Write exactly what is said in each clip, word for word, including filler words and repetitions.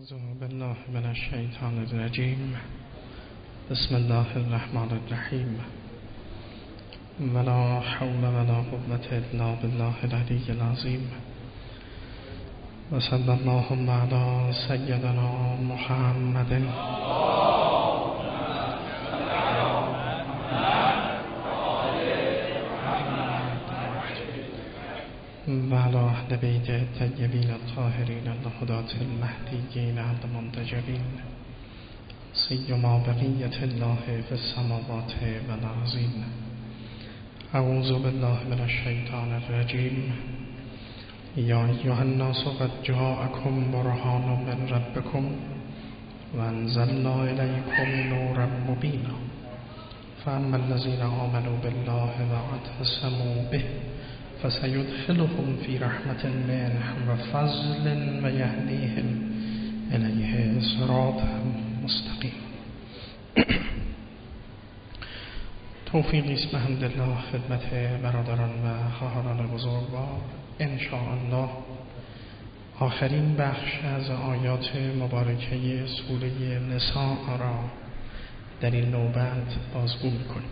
أعوذ بالله من الشیطان الرجیم. بسم الله الرحمن الرحیم. ولا حول ولا قوة الا بالله العلی العظیم. و صلی اللهم علی سیدنا محمد و علی اهل بیت الطیبین الطاهرین الهداة المهدیین المنتجبین سیما بقیة الله فی السماوات والارضین. اعوذ بالله من الشیطان الرجیم. یا ایها الناس قد جاءکم برهان من ربکم و انزلنا الیکم نورا مبینا فاما الذین آمنوا بالله واعتصموا به فسيدخلهم في رحمة منه وفضل ويهديهم إليه صراطا مستقيما. توفیقی است به حمدالله خدمت برادران و خواهران بزرگوار. ان شاء الله آخرین بخش از آیات مبارکه سوره نساء را در این نوبت بازگو می‌کنیم.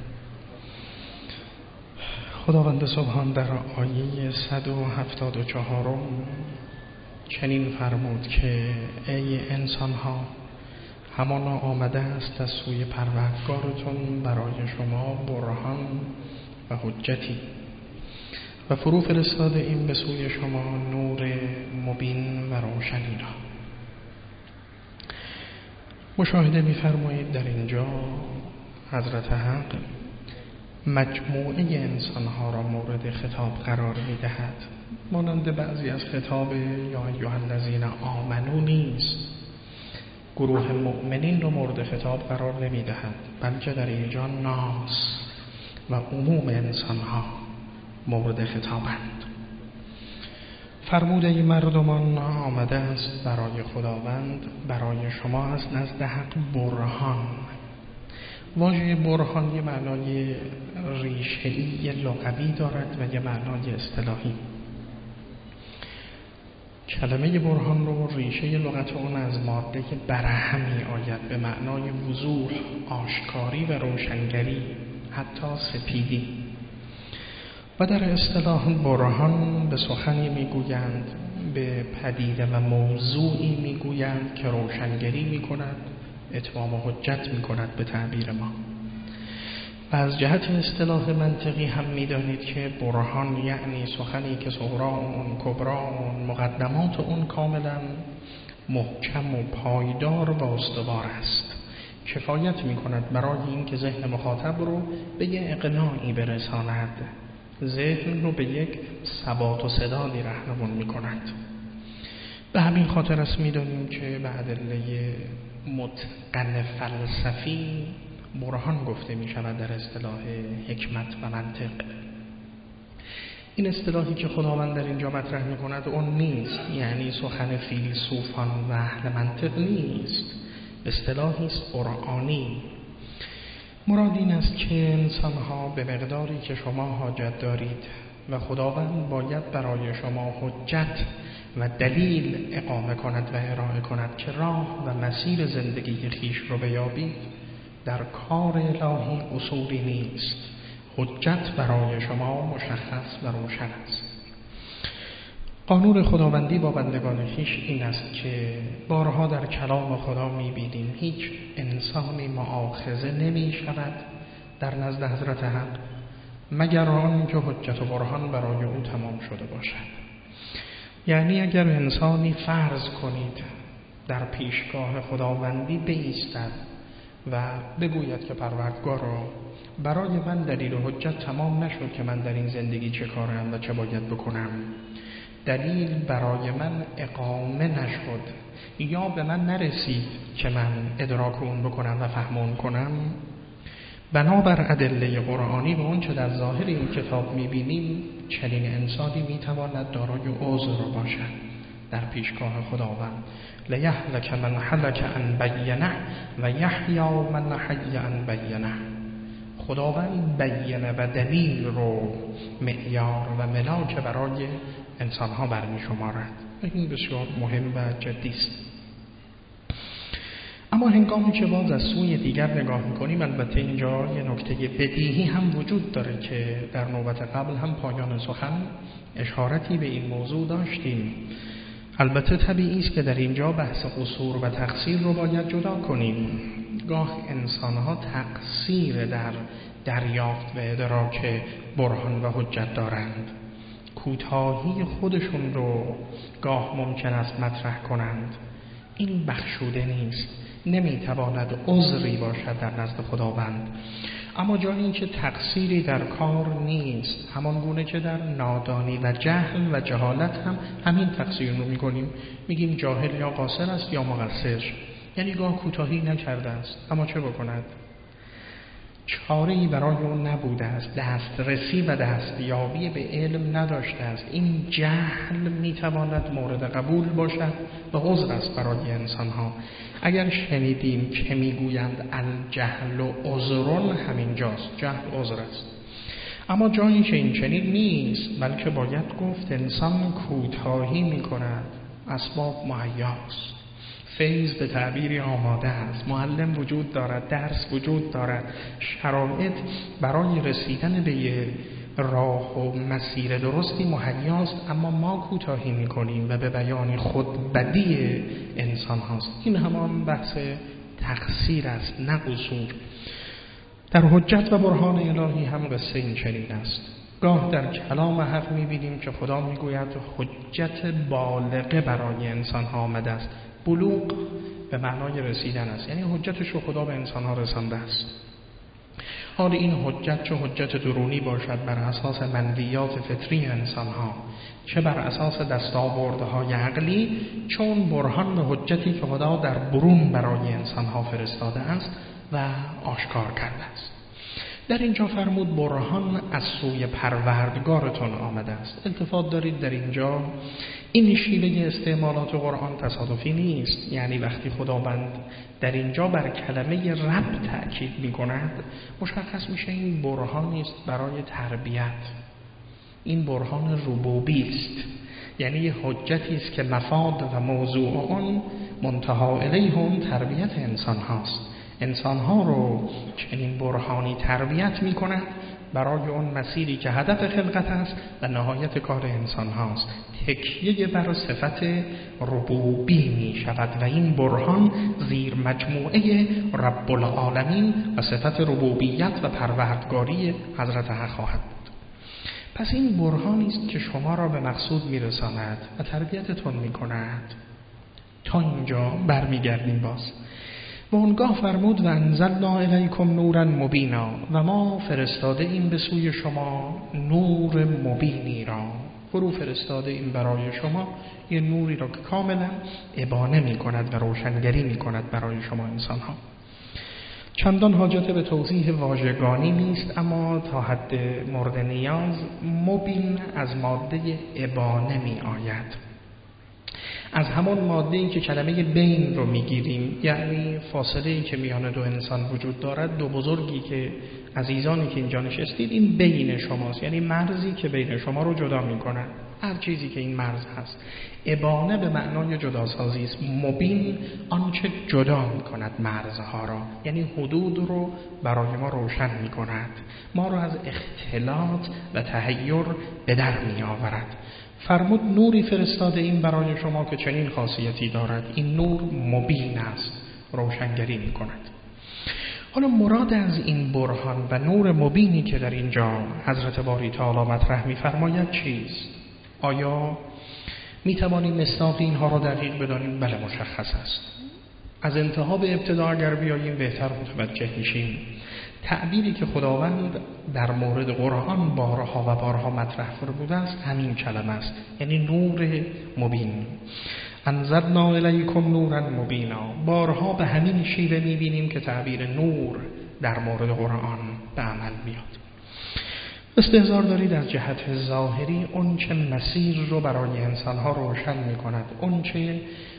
خداوند سبحان در آیه صد و هفتاد و چهار چنین فرمود که ای انسان‌ها، همانا آمده است از سوی پروردگارتون برای شما برهان و حجتی و فرو فرستاده این به سوی شما نور مبین و روشنی را. مشاهده می‌فرمایید در اینجا حضرت حق مجموعه انسان‌ها را مورد خطاب قرار می‌دهد. مانند بعضی از خطاب یا ایها الذین آمنو نیست. گروه مؤمنین را مورد خطاب قرار نمی‌دهد، بلکه در اینجا ناس و عموم انسان‌ها مورد خطابند. فرموده ای مردمان آمده است برای خداوند برای شما از نزد حق برهان. واژه برهان یه معنای ریشه‌ای لغوی دارد و یه معنای اصطلاحی. کلمه برهان رو ریشه لغت اون از ماده برهه می آید به معنای وضوح، آشکاری و روشنگری، حتی سپیدی. و در اصطلاح برهان به سخنی میگویند، به پدیده و موضوعی میگویند که روشنگری میکند، اتمام حجت می کند به تعبیر ما. و از جهت اصطلاح منطقی هم می دانید که برهان یعنی سخنی که صغرا اون، کبرا اون، مقدمات اون کاملا محکم و پایدار و استوار است. کفایت می کند برای این که ذهن مخاطب رو به یک اقناعی برساند، ذهن رو به یک ثبات و سدادی راهنمون می کند. به همین خاطر است می دانیم که به ادله متقن فلسفی برهان گفته می شود در اصطلاح حکمت و منطق. این اصطلاحی که خداوند در اینجا مطرح می کند اون نیست، یعنی سخن فیلسوفان و اهل منطق نیست، اصطلاحی است قرآنی. مراد این است که انسان‌ها به مقداری که شما حاجت دارید و خداوند باید برای شما حجت و دلیل اقامه کند و ارائه کند که راه و مسیر زندگی خویش رو بیابید، در کار الهی اصولی نیست. حجت برای شما مشخص و روشن است. قانون خداوندی با بندگان خویش این است که بارها در کلام خدا می‌بینیم هیچ انسانی مؤاخذه نمی‌شود در نزد حضرت حق مگر آن که حجت و برهان برای او تمام شده باشد. یعنی اگر انسانی فرض کنید در پیشگاه خداوندی بایستد و بگوید که پروردگارا برای من دلیل و حجت تمام نشد که من در این زندگی چه کارم و چه باید بکنم، دلیل برای من اقامه نشد یا به من نرسید که من ادراک اون بکنم و فهمون کنم، بنابر ادله قرآنی و اون چه در ظاهر این کتاب می‌بینیم چنین انسانی می‌تواند دارای عذر باشد در پیشگاه خداوند. لیهلک من هلک عن بینه و یحیی من حی عن بینه. خداوند بینه و دلیل رو معیار و ملاک برای انسان‌ها برمی شمارد. این بسیار مهم و جدی است. اما هنگامی که باز از سوی دیگر نگاه میکنیم، البته اینجا یه نکته بدیهی هم وجود داره که در نوبت قبل هم پایان سخن اشارتی به این موضوع داشتیم. البته طبیعی است که در اینجا بحث قصور و تقصیر رو باید جدا کنیم. گاه انسانها تقصیر در دریافت و ادراک برهان و حجت دارند، کوتاهی خودشون رو گاه ممکن است مطرح کنند. این بخشوده نیست، نمیتواند عذری باشد در نزد خداوند. اما جایی که تقصیری در کار نیست، همان گونه که در نادانی و جهل و جهالت هم همین تقصیر رو میکنیم، میگیم جاهل یا قاصر است یا مقصر، یعنی گاه کوتاهی نکرده است اما چه بکند؟ چاره‌ای برای اون نبوده است، دسترسی و دستیابی به علم نداشته است. این جهل میتواند مورد قبول باشد و عذر است برای انسانها. اگر شنیدیم که میگویند الجهل و عذرون، همینجاست، جهل عذر است. اما جایی که این چنین نیست، بلکه باید گفت انسان کوتاهی میکند، اسباب مهیاست، فیض به تعبیری آماده است، معلم وجود دارد، درس وجود دارد، شرایط برای رسیدن به یه راه و مسیر درستی مهیاست، اما ما کوتاهی میکنیم و به بیان خود بدی انسان هاست. این همان بحث تقصیر است، نه قصور. در حجت و برهان الهی هم قصه این چنین است. گاه در کلام حق میبینیم که خدا میگوید حجت بالغه برای انسان ها آمده است. بلوغ به معنای رسیدن است، یعنی حجتش رو خدا به انسان ها رسانده است. حال این حجت چه حجت درونی باشد بر اساس منویات فطری انسان ها، چه بر اساس دستاوردهای عقلی، چون برهان به حجتی که خدا در برون برای انسان ها فرستاده است و آشکار کرده است. در اینجا فرمود برهان از سوی پروردگارتون آمده است. التفات دارید در اینجا این شیوه استعمالات قرآن تصادفی نیست، یعنی وقتی خداوند در اینجا بر کلمه رب تأکید می کند، مشخص میشه این برهان است برای تربیت. این برهان ربوبی است، یعنی یه حجتی است که مفاد و موضوع آن منتهی الیه اون تربیت انسان هاست. انسان ها رو چنین برهانی تربیت می کند برای اون مسیری که هدف خلقت است و نهایت کار انسان هاست. تکیه بر صفت ربوبی می شود و این برهان زیر مجموعه رب العالمین و صفت ربوبیت و پروردگاری حضرت حق خواهد بود. پس این برهانی است که شما را به مقصود می رساند و تربیتتون می کند. تا اینجا برمیگردیم باز و اونگاه فرمود و انزلنا الیکم نورا مبینا، و ما فرستاده این به سوی شما نور مبینی را. فرو فرستاده این برای شما یه نوری را که کاملا ابانه می کند و روشنگری می کند برای شما انسان ها. چندان حاجت به توضیح واژگانی نیست، اما تا حد مورد نیاز مبین از ماده ابانه می آید، از همون ماده‌ای که کلمه بین رو میگیریم، یعنی فاصله‌ای که میان دو انسان وجود دارد. دو بزرگی که عزیزانی که اینجا نشستید، این بین شماست، یعنی مرزی که بین شما رو جدا میکنه، هر چیزی که این مرز هست. ابانه به معنای جداسازی است، مبین آنچه جدا میکند مرزها را، یعنی حدود رو برای ما روشن میکند، ما رو از اختلاط و تحیر به در میآورد. فرمود نوری فرستاده این برای شما که چنین خاصیتی دارد. این نور مبین است، روشنگری می کند. حالا مراد از این برهان و نور مبینی که در اینجا حضرت باری تعالی مطرح می فرماید چیست؟ آیا می توانیم مصداق اینها را دقیق بدانیم؟ بله، مشخص است. از انتها به ابتدا اگر بیاییم بهتر متوجه میشیم. تعبیری که خداوند در مورد قرآن بارها و بارها مطرح فرموده است همین کلمه است، یعنی نور مبین. انزلنا الیکم نورا مبینا. بارها به همین شیوه میبینیم که تعبیر نور در مورد قرآن به عمل میاد. استحضار دارید از جهت ظاهری اون چه مسیر رو برای انسانها روشن میکند، اون چه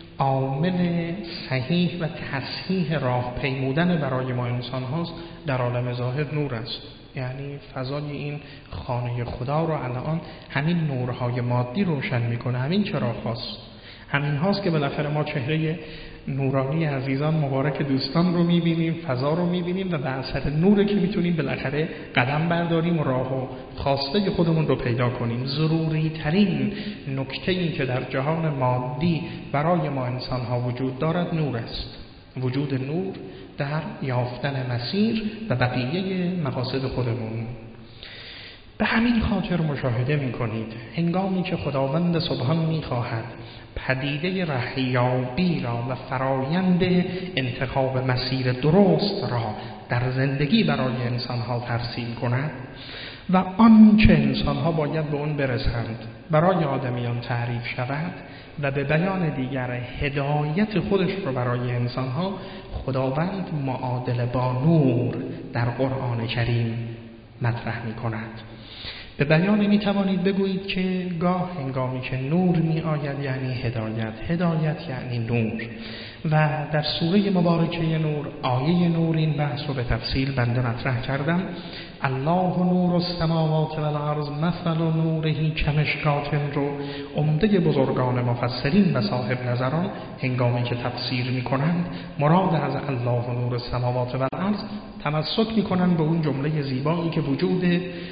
عامل صحیح و تصحیح راه پیمودن برای ما انسان هاست، در عالم ظاهر نور است. یعنی فضای این خانه خدا رو الان همین نورهای مادی روشن میکنه، همین چراغ هاست، همین هاست که بالاخره ما چهره نورانی عزیزان مبارک دوستان رو میبینیم، فضا رو میبینیم و به اثر نوره که میتونیم بالاخره قدم برداریم و راه و خواسته خودمون رو پیدا کنیم. ضروری ترین نکته این که در جهان مادی برای ما انسان ها وجود دارد نور است. وجود نور در یافتن مسیر و بقیه مقاصد خودمون. به همین خاطر مشاهده میکنید هنگامی که خداوند سبحان میخواهد پدیده رهیابی را و فرایند انتخاب مسیر درست را در زندگی برای انسانها ترسیم کند و آنچه انسانها باید به اون برسند برای آدمیان تعریف شود و به بیان دیگر هدایت خودش رو برای انسانها خداوند معادل با نور در قرآن کریم مطرح می کند. به بیان می توانید بگویید که گاه هنگامی که نور می آید یعنی هدایت، هدایت یعنی نور. و در سوره مبارکه نور آیه نور این بحث رو به تفصیل بنده مطرح کردم. الله نور السماوات و الارض مثل نوره کمشکات رو عمده بزرگان مفسرین و صاحب نظران هنگامی که تفسیر می کنند مراد از الله نور السماوات و الارض تمسک می کنند به اون جمله زیبایی که وجود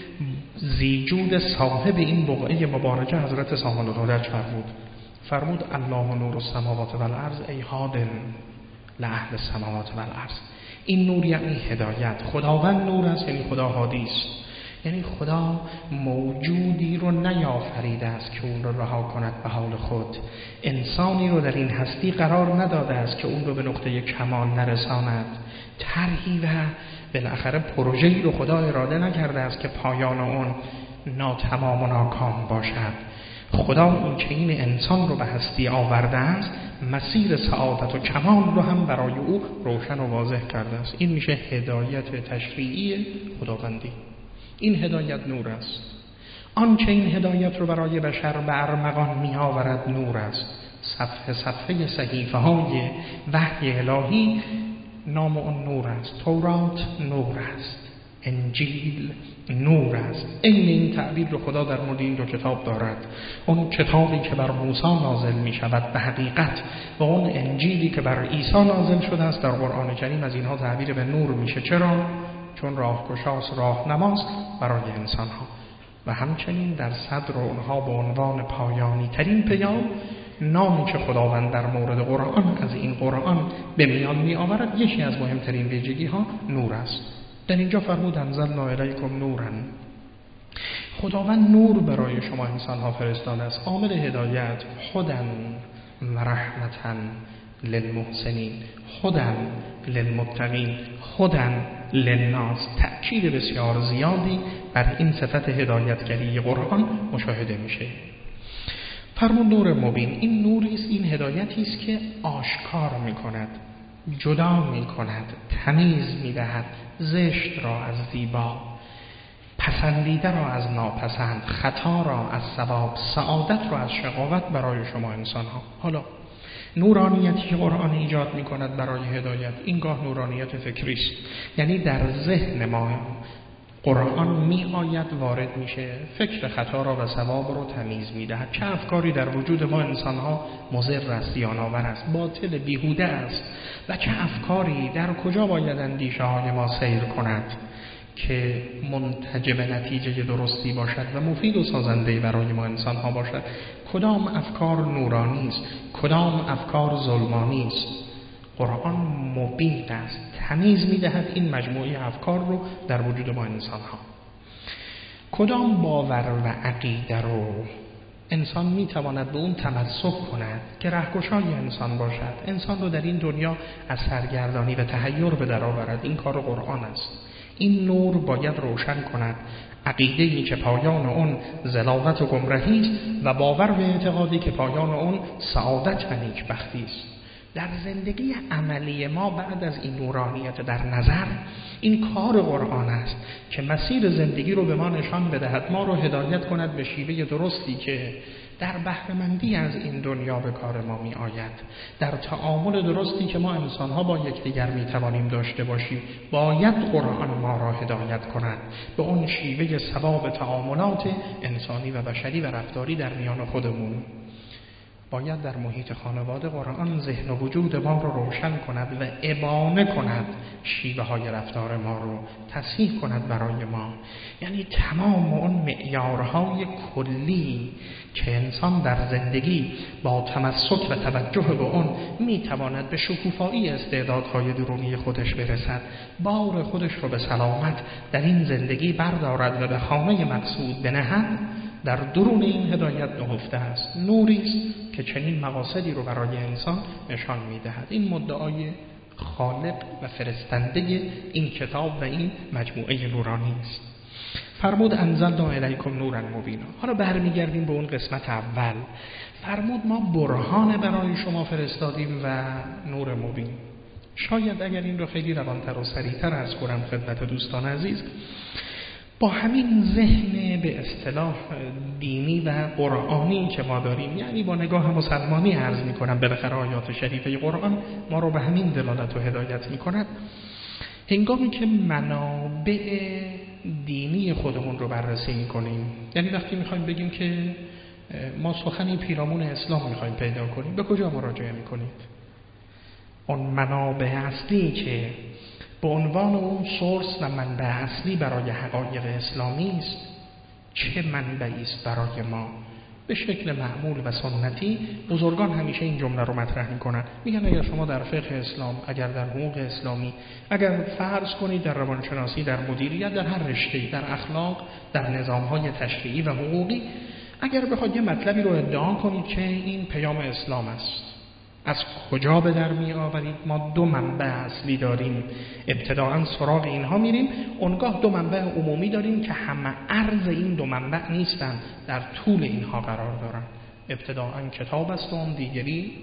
زیجود صاحب این بقعه مبارکه حضرت سامان الهدج فرمود. فرمود الله نور السماوات و الارض ای هادن لأهل السماوات و الارض. این نور یعنی هدایت. خداوند نور است یعنی خدا هادی است. یعنی خدا موجودی رو نیافریده است که اون رو رها کند به حال خود. انسانی رو در این هستی قرار نداده است که اون رو به نقطه کمال نرساند. طرحی و بالاخره پروژه‌ای رو خدا اراده نکرده است که پایان اون ناتمام و ناکام باشد. خدا این که این انسان رو به هستی آورده است مسیر سعادت و کمال رو هم برای او روشن و واضح کرده است. این میشه هدایت تشریعی خداوندی. این هدایت نور است. آنچه این هدایت رو برای بشر به ارمغان می آورد نور است. صفحه صفحه صحیفه های وحی الهی نام اون نور است. تورات نور است، انجیل نور است. این این تعبیر رو خدا در مورد این دو کتاب دارد. اون کتابی که بر موسی نازل می شود به حقیقت و اون انجیلی که بر عیسی نازل شده است در قرآن کریم از اینها تعبیر به نور میشه. چرا؟ چون راهگشاست، راهنماست برای انسان ها. و همچنین در صدر اونها به عنوان پایانی ترین پیام نامی که خداوند در مورد قرآن از این قرآن به میان می آورد یکی از مهمترین ویژگی ها نور است. در اینجا فرمود انزلنا الیکم نورا. خداوند نور برای شما انسان ها فرستاده است. عامل هدایت هدن و رحمتن للمحسنین، هدن للمتقین، هدن للناس. تأکید بسیار زیادی بر این صفت هدایتگری قرآن مشاهده میشه. فرمود نور مبین. این نوری است، این هدایتی است که آشکار میکند، جدا میکند، تمیز میدهد زشت را از زیبا، پسندیده را از ناپسند، خطا را از ثواب، سعادت را از شقاوت برای شما انسان ها. حالا نورانیتی که قرآن ایجاد می کند برای هدایت این گاه نورانیت فکری است. یعنی در ذهن ما قرآن می آید وارد میشه، فکر خطا را و ثواب را تمیز می دهد. چه افکاری در وجود ما انسان ها مضر است، زیان‌آور است، باطل، بیهوده است و چه افکاری در کجا باید اندیشه های ما سیر کند که منتج به نتیجه درستی باشد و مفید و سازنده برای ما انسان ها باشد. کدام افکار نورانی است، کدام افکار ظلمانی است. قرآن مبین است، تمیز می‌دهد این مجموعه افکار رو در وجود ما انسان ها. کدام باور و عقیده رو انسان میتواند به اون تمسک کند که رهگشای انسان باشد، انسان رو در این دنیا از سرگردانی و تحیر به در آورد. این کار قرآن است. این نور باید روشن کند عقیده‌ای که پایان اون ضلالت و گمراهی است و باور و اعتقادی که پایان اون سعادت و نیکبختی است. در زندگی عملی ما بعد از این نورانیت در نظر این کار قرآن است که مسیر زندگی رو به ما نشان بدهد، ما رو هدایت کند به شیوه درستی که در بهره‌مندی از این دنیا به کار ما می آید، در تعامل درستی که ما انسان‌ها با یکدیگر می توانیم داشته باشیم. باید قرآن ما را هدایت کند به اون شیوه ثواب تعاملات انسانی و بشری و رفتاری در میان خودمون. باید در محیط خانواده قرآن ذهن و وجود ما رو روشن کند و ابانه کند شیوه های رفتار ما رو، تصحیح کند برای ما. یعنی تمام اون معیارهای کلی که انسان در زندگی با تمسک و توجه به اون میتواند به شکوفایی استعدادهای درونی خودش برسد، بار خودش رو به سلامت در این زندگی بردارد و به خانه مقصود بنهد، در درون این هدایت نهفته است. نوری است که چنین مقاصدی رو برای انسان نشان میدهد. این مدعای خالق و فرستنده این کتاب و این مجموعه نورانی است. فرمود انزلنا الیکم نورا مبینا. حالا برمیگردیم به اون قسمت اول. فرمود ما برهان برای شما فرستادیم و نور مبین. شاید اگر این رو خیلی روانتر و سریعتر از کنم خدمت دوستان عزیز، با همین ذهن به اصطلاح دینی و قرآنی که ما داریم، یعنی با نگاه مسلمانی عرض می کنم، بالاخره آیات شریفه قرآن ما رو به همین دلالت و هدایت می کند. هنگامی که منابع دینی خودمون رو بررسی می کنیم، یعنی وقتی می خوایم بگیم که ما سخنی پیرامون اسلام می خوایم پیدا کنیم، به کجا مراجعه می کنید؟ اون منابع اصلی که به عنوان اون سورس و منبع اصلی برای حقایق اسلامی است، چه منبعی است برای ما؟ به شکل معمول و سنتی بزرگان همیشه این جمله رو مطرح میکنن، میگن اگر شما در فقه اسلام، اگر در حقوق اسلامی، اگر فرض کنید در روانشناسی، در مدیریت، در هر رشته‌ای، در اخلاق، در نظام‌های تشریعی و حقوقی، اگر بخواید یه مطلبی رو ادعا کنید که این پیام اسلام است، از کجا به در می آورید؟ ما دو منبع اصلی داریم. ابتداءً سراغ اینها میریم، اونگاه دو منبع عمومی داریم که همه عرض این دو منبع نیستند، در طول اینها قرار دارند. ابتداءً کتاب است و اون دیگری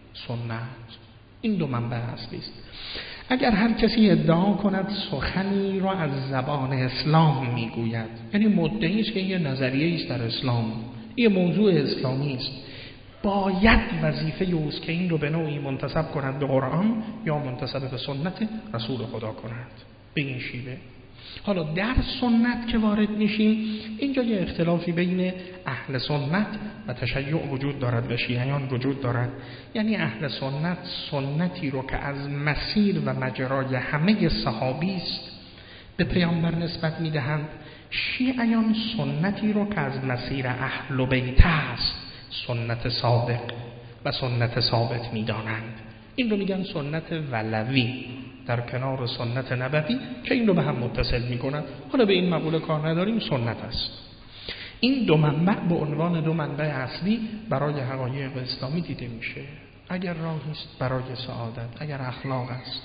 سنت. این دو منبع اصلی است. اگر هر کسی ادعا کند سخنی را از زبان اسلام میگوید، یعنی مدعی است که یه نظریه است در اسلام، یه موضوع اسلامی است، باید وظیفه اوست که این رو به نوعی منتسب کند به قرآن یا منتسب به سنت رسول خدا کند به این شیوه. حالا در سنت که وارد میشیم، اینجا یه اختلافی بین اهل سنت و تشیع وجود دارد و شیعیان وجود دارد. یعنی اهل سنت سنتی رو که از مسیر و مجرای همه صحابی است به پیامبر نسبت میدهند، شیعیان سنتی رو که از مسیر اهل بیت است سنت صادق و سنت ثابت می‌دانند. این رو میگن سنت ولوی در کنار سنت نبوی که این رو به هم متصل می‌کنند. حالا به این مقوله کار نداریم، سنت است. این دو منبع به عنوان دو منبع اصلی برای حقایق اسلامی دیده میشه. اگر راهی است برای سعادت، اگر اخلاق است،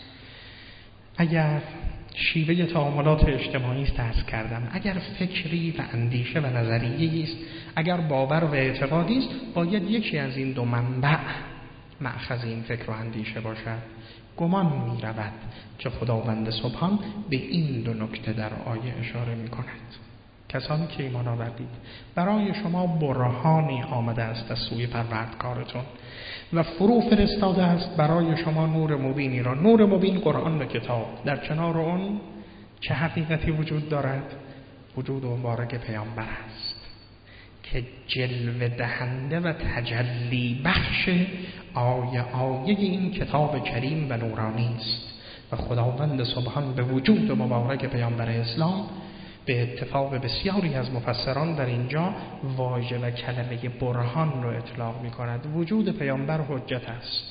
اگر شیوه تعاملات اجتماعی است عرض کردم، اگر فکری و اندیشه و نظریه‌ای است، اگر باور و اعتقادی است، باید یکی از این دو منبع مأخذ این فکر و اندیشه باشد. گمان می رود که خداوند سبحان به این دو نکته در آیه اشاره می کند. کسانی که ایمان آوردید، برای شما برهانی آمده است از سوی پروردگارتون و فرو فرستاده است برای شما نور مبینی را. نور مبین قرآن و کتاب. در کنار اون چه حقیقتی وجود دارد؟ وجود مبارک پیامبر است که جلوه دهنده و تجلی بخش آیه آیه این کتاب کریم و نورانی است و خداوند سبحان به وجود مبارک پیامبر اسلام به اتفاق بسیاری از مفسران در اینجا واژه و کلمه برهان رو اطلاق می کند. وجود پیامبر حجت است،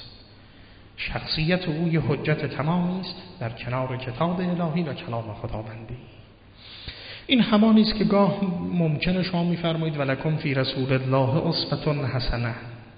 شخصیت او یه حجت تمامی است در کنار کتاب الهی و کلام خداوندی. این همانی است که گاه ممکنه شما می‌فرمایید ولکم فی رسول الله اسوة حسنه.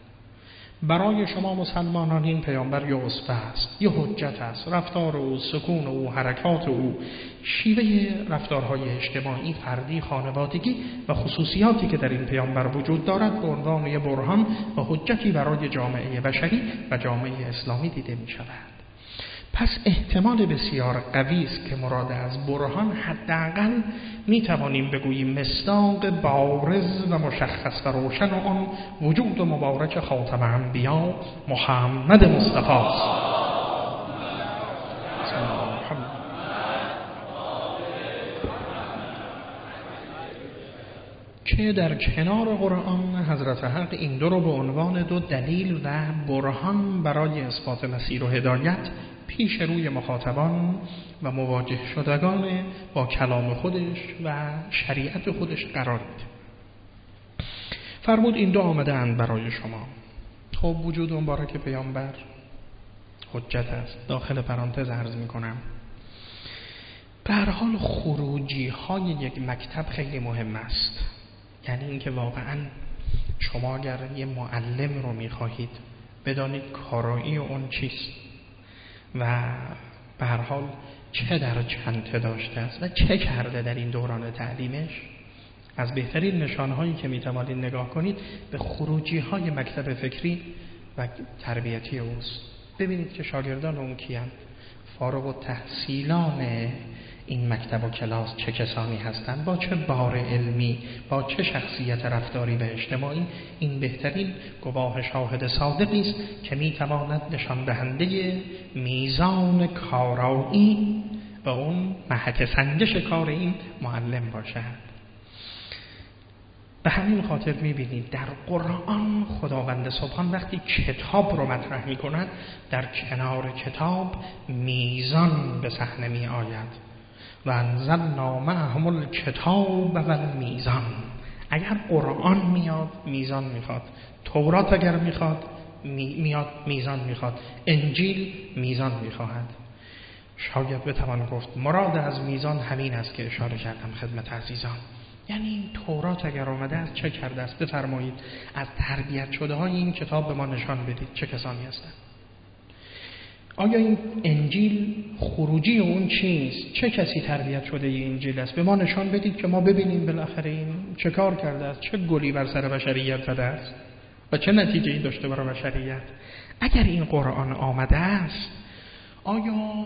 برای شما مسلمانان این پیامبر یه اسوه است، یه حجت است. رفتار او، سکون او، حرکات او، شیوه رفتارهای اجتماعی، فردی، خانوادگی و خصوصیاتی که در این پیامبر وجود دارد به عنوان یه برهان و حجتی برای جامعه بشری و جامعه اسلامی دیده می شود. پس احتمال بسیار قوی است که مراد از برهان حداقل می توانیم بگوییم مصداق بارز و مشخص و روشن آن وجود مبارک خاتم انبیا محمد مصطفی است. که در کنار قرآن حضرت حق این دو رو به عنوان دو دلیل و برهان برای اثبات مسیر و هدایت پیش روی مخاطبان و مواجه شدگان با کلام خودش و شریعت خودش قرار میده. فرمود این دو آمده اند برای شما. خب وجود مبارک پیامبر حجت است. داخل پرانتز عرض میکنم به هر حال خروجی های یک مکتب خیلی مهم است. یعنی اینکه واقعا شما اگر یه معلم رو میخواهید بدانید کارایی اون چیست و به هر حال چه در چنته داشته است و چه کرده در این دوران تعلیمش، از بهترین نشانهایی که میتوانید نگاه کنید به خروجی های مکتب فکری و تربیتی اوست. ببینید که شاگردان اون کیند، فارغ التحصیلان این مکتب و کلاس چه کسانی هستند، با چه بار علمی، با چه شخصیت رفتاری و اجتماعی. این بهترین گواه شاهد صادقی است که میتواند نشان دهنده میزان کارایی و اون محک سنجش کار این معلم باشد. به همین خاطر میبینید در قرآن خداوند سبحان وقتی کتاب رو مطرح میکند در کنار کتاب میزان به صحنه می آید و انزلنا معهم الکتاب و المیزان. اگر قرآن میاد میزان میخواد، تورات اگر میخواد میاد میزان میخواد، انجیل میزان میخواهد. شاید بتوان گفت مراد از میزان همین است که اشاره کردم خدمت عزیزان. یعنی این تورات اگر آمده است چه کرده است؟ بفرمایید از تربیت شده های این کتاب به ما نشان بدید چه کسانی هستند. آیا این انجیل خروجی اون چیست؟ چه کسی تربیت شده این انجیل است؟ به ما نشان بدید که ما ببینیم بالاخره این چه کار کرده است، چه گلی بر سر بشریت زده است و چه نتیجه‌ای داشته برای بشریت. اگر این قرآن آمده است آیا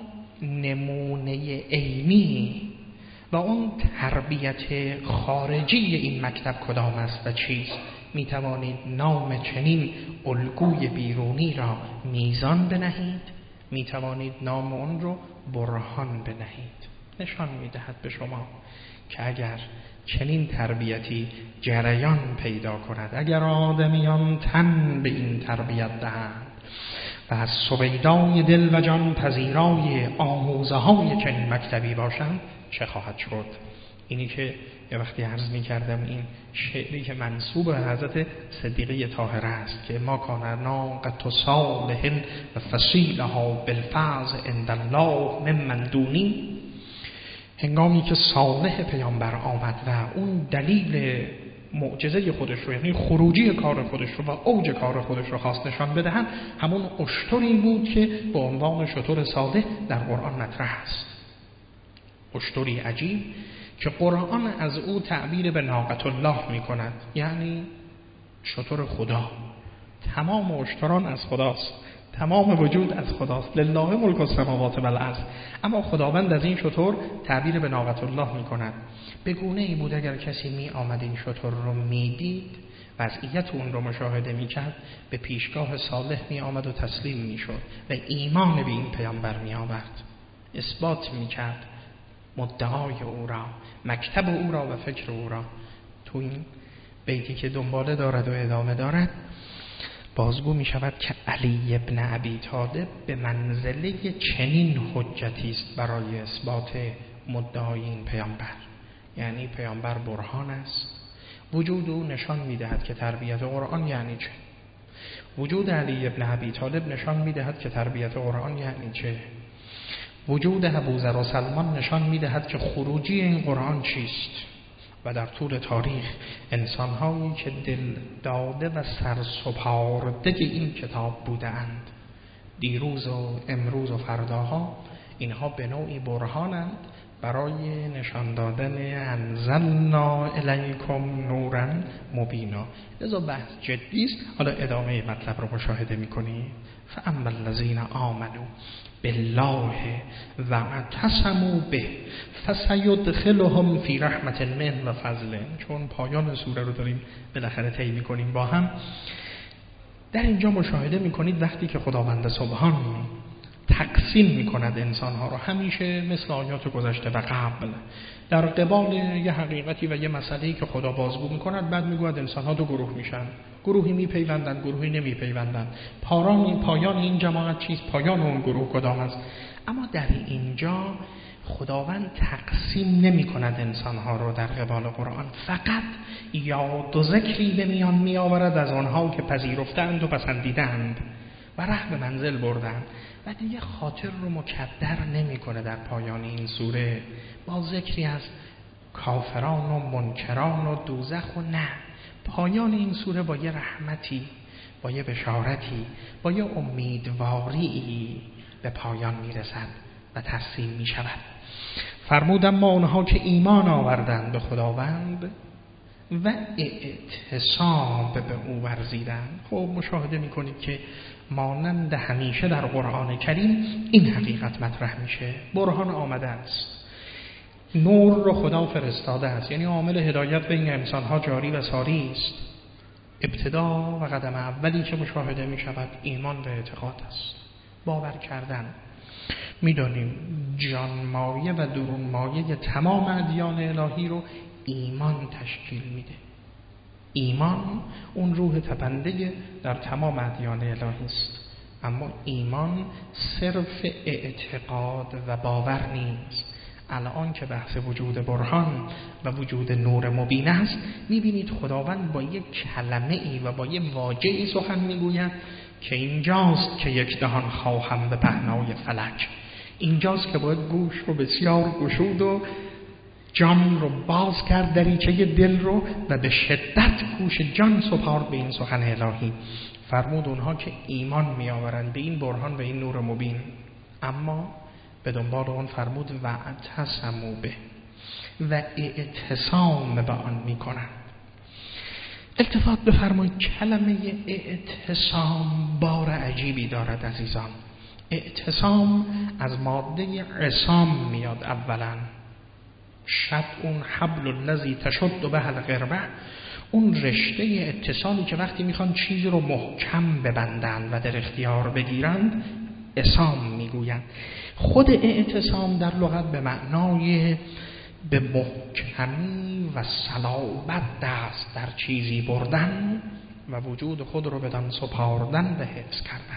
نمونه عینی و اون تربیت خارجی این مکتب کدام است و چیست؟ می توانید نام چنین الگوی بیرونی را میزان بنهید، می توانید نام اون رو برهان بنهید. نشان می دهد به شما که اگر چنین تربیتی جریان پیدا کند، اگر آدمیان تن به این تربیت دهند و از سویدای دل و جان پذیرای آموزه های چنین مکتبی باشند، چه خواهد شد؟ اینی که یه وقتی عرض می کردم این شعری که منسوب به حضرت صدیقه طاهره است که ما کان ناقة صالح و فصیلها بالفعض عند الله ممن دونی، هنگامی که صالح پیامبر آمد و اون دلیل معجزه خودش رو، یعنی خروجی کار خودش رو و اوج کار خودش رو خواست نشان بدهند، همون اشتری بود که به عنوان شتر ساده در قرآن مطرح است. اشتری عجیب که قرآن از او تعبیر به ناقة الله می کند، یعنی شتر خدا. تمام اشتران از خداست، تمام وجود از خداست، لله ملک السماوات و الارض، اما خداوند از این شتر تعبیر به ناقة الله می کند. به گونه ای بود اگر کسی می آمد این شتر رو می دید، وضعیت اون رو مشاهده می کرد، به پیشگاه صالح می آمد و تسلیم می شد و ایمان به این پیامبر می آورد، اثبات می کرد مدعای او را، مکتب او را و فکر او را. تو این بیتی که دنباله دارد و ادامه دارد بازگو می شود که علی ابن ابی طالب به منزله چنین حجتی است برای اثبات مدعای این پیامبر. یعنی پیامبر برهان است، وجود او نشان می دهد که تربیت قرآن یعنی چه، وجود علی ابن ابی طالب نشان می دهد که تربیت قرآن یعنی چه، وجود ابوذر و سلمان نشان می دهد که خروجی این قرآن چیست. و در طول تاریخ انسان‌هایی که دل داده و سرسپارده این کتاب بودند، دیروز و امروز و فرداها، اینها به نوعی برهانند برای نشان دادن انزلنا الیکم نورا مبینا. لذا بحث جدی است. حالا ادامه مطلب رو مشاهده می‌کنید. فاما الذین آمنوا بالله و اعتصموا به فسیدخلهم فی رحمت منه و فضل. چون پایان سوره رو داریم بالاخره طی می‌کنیم با هم، در اینجا مشاهده می‌کنید وقتی که خداوند سبحان تقسیم میکند انسانها رو، همیشه مثل آیات گذشته و قبل در قبال یه حقیقتی و یه مسئله‌ای که خدا بازگو میکند، بعد میگوید انسانها دو گروه میشن، گروهی میپیوندن، گروهی نمیپیوندن. پایان پایان این جماعت چیست؟ پایان اون گروه کدام است؟ اما در اینجا خداوند تقسیم نمی کند انسانها رو در قبال قرآن، فقط یاد و ذکری به میان می آورد از آنها که پذیرفتند و پسندیدند و ره به منزل بردند و دیگه خاطر رو مکدر نمی کنه در پایان این سوره با ذکری از کافران و منکران و دوزخ و نه. پایان این سوره با یه رحمتی، با یه بشارتی، با یه امیدواری به پایان می رسد و ترسیم می شود. فرمود اما اونها که ایمان آوردند به خداوند و اعتصام به او ورزیدند. خب مشاهده می کنید که مانند همیشه در قرآن کریم این حقیقت مطرح میشه، برهان آمده است، نور رو خدا فرستاده است، یعنی عامل هدایت بین انسانها جاری و ساری است. ابتدا و قدم اولی که مشاهده می شود ایمان به اعتقاد است، باور کردن. میدانیم جان مایه و درون مایه تمام ادیان الهی رو ایمان تشکیل میده. ایمان اون روح تپنده در تمام ادیان الهی است، اما ایمان صرف اعتقاد و باور نیست. الان که بحث وجود برهان و وجود نور مبین است، میبینید خداوند با یک کلمه ای و با یک واژه‌ای سخن میگوید که اینجاست که یک دهان خواهم به پهنای فلک، اینجاست که باید گوش رو بسیار گشود و جان رو باز کرد، دریچه دل رو، و به شدت گوش جان سپارد به این سخن الهی. فرمود اونها که ایمان می آورند به این برهان و این نور مبین، اما به دنبال اون فرمود و اعتصموا به و اعتصام به آن می کنند. التفات بفرمایید، کلمه اعتصام بار عجیبی دارد عزیزان. اعتصام از ماده عصام میاد. اولا شد اون حبل الذی تشد به القربه، اون رشته اتصالی که وقتی میخوان چیزی رو محکم ببندند و در اختیار بگیرند عصام میگویند. خود اعتصام در لغت به معنای به محکمی و صلابت دست در چیزی بردن و وجود خود رو بدان سپاردن و حفظ کردن.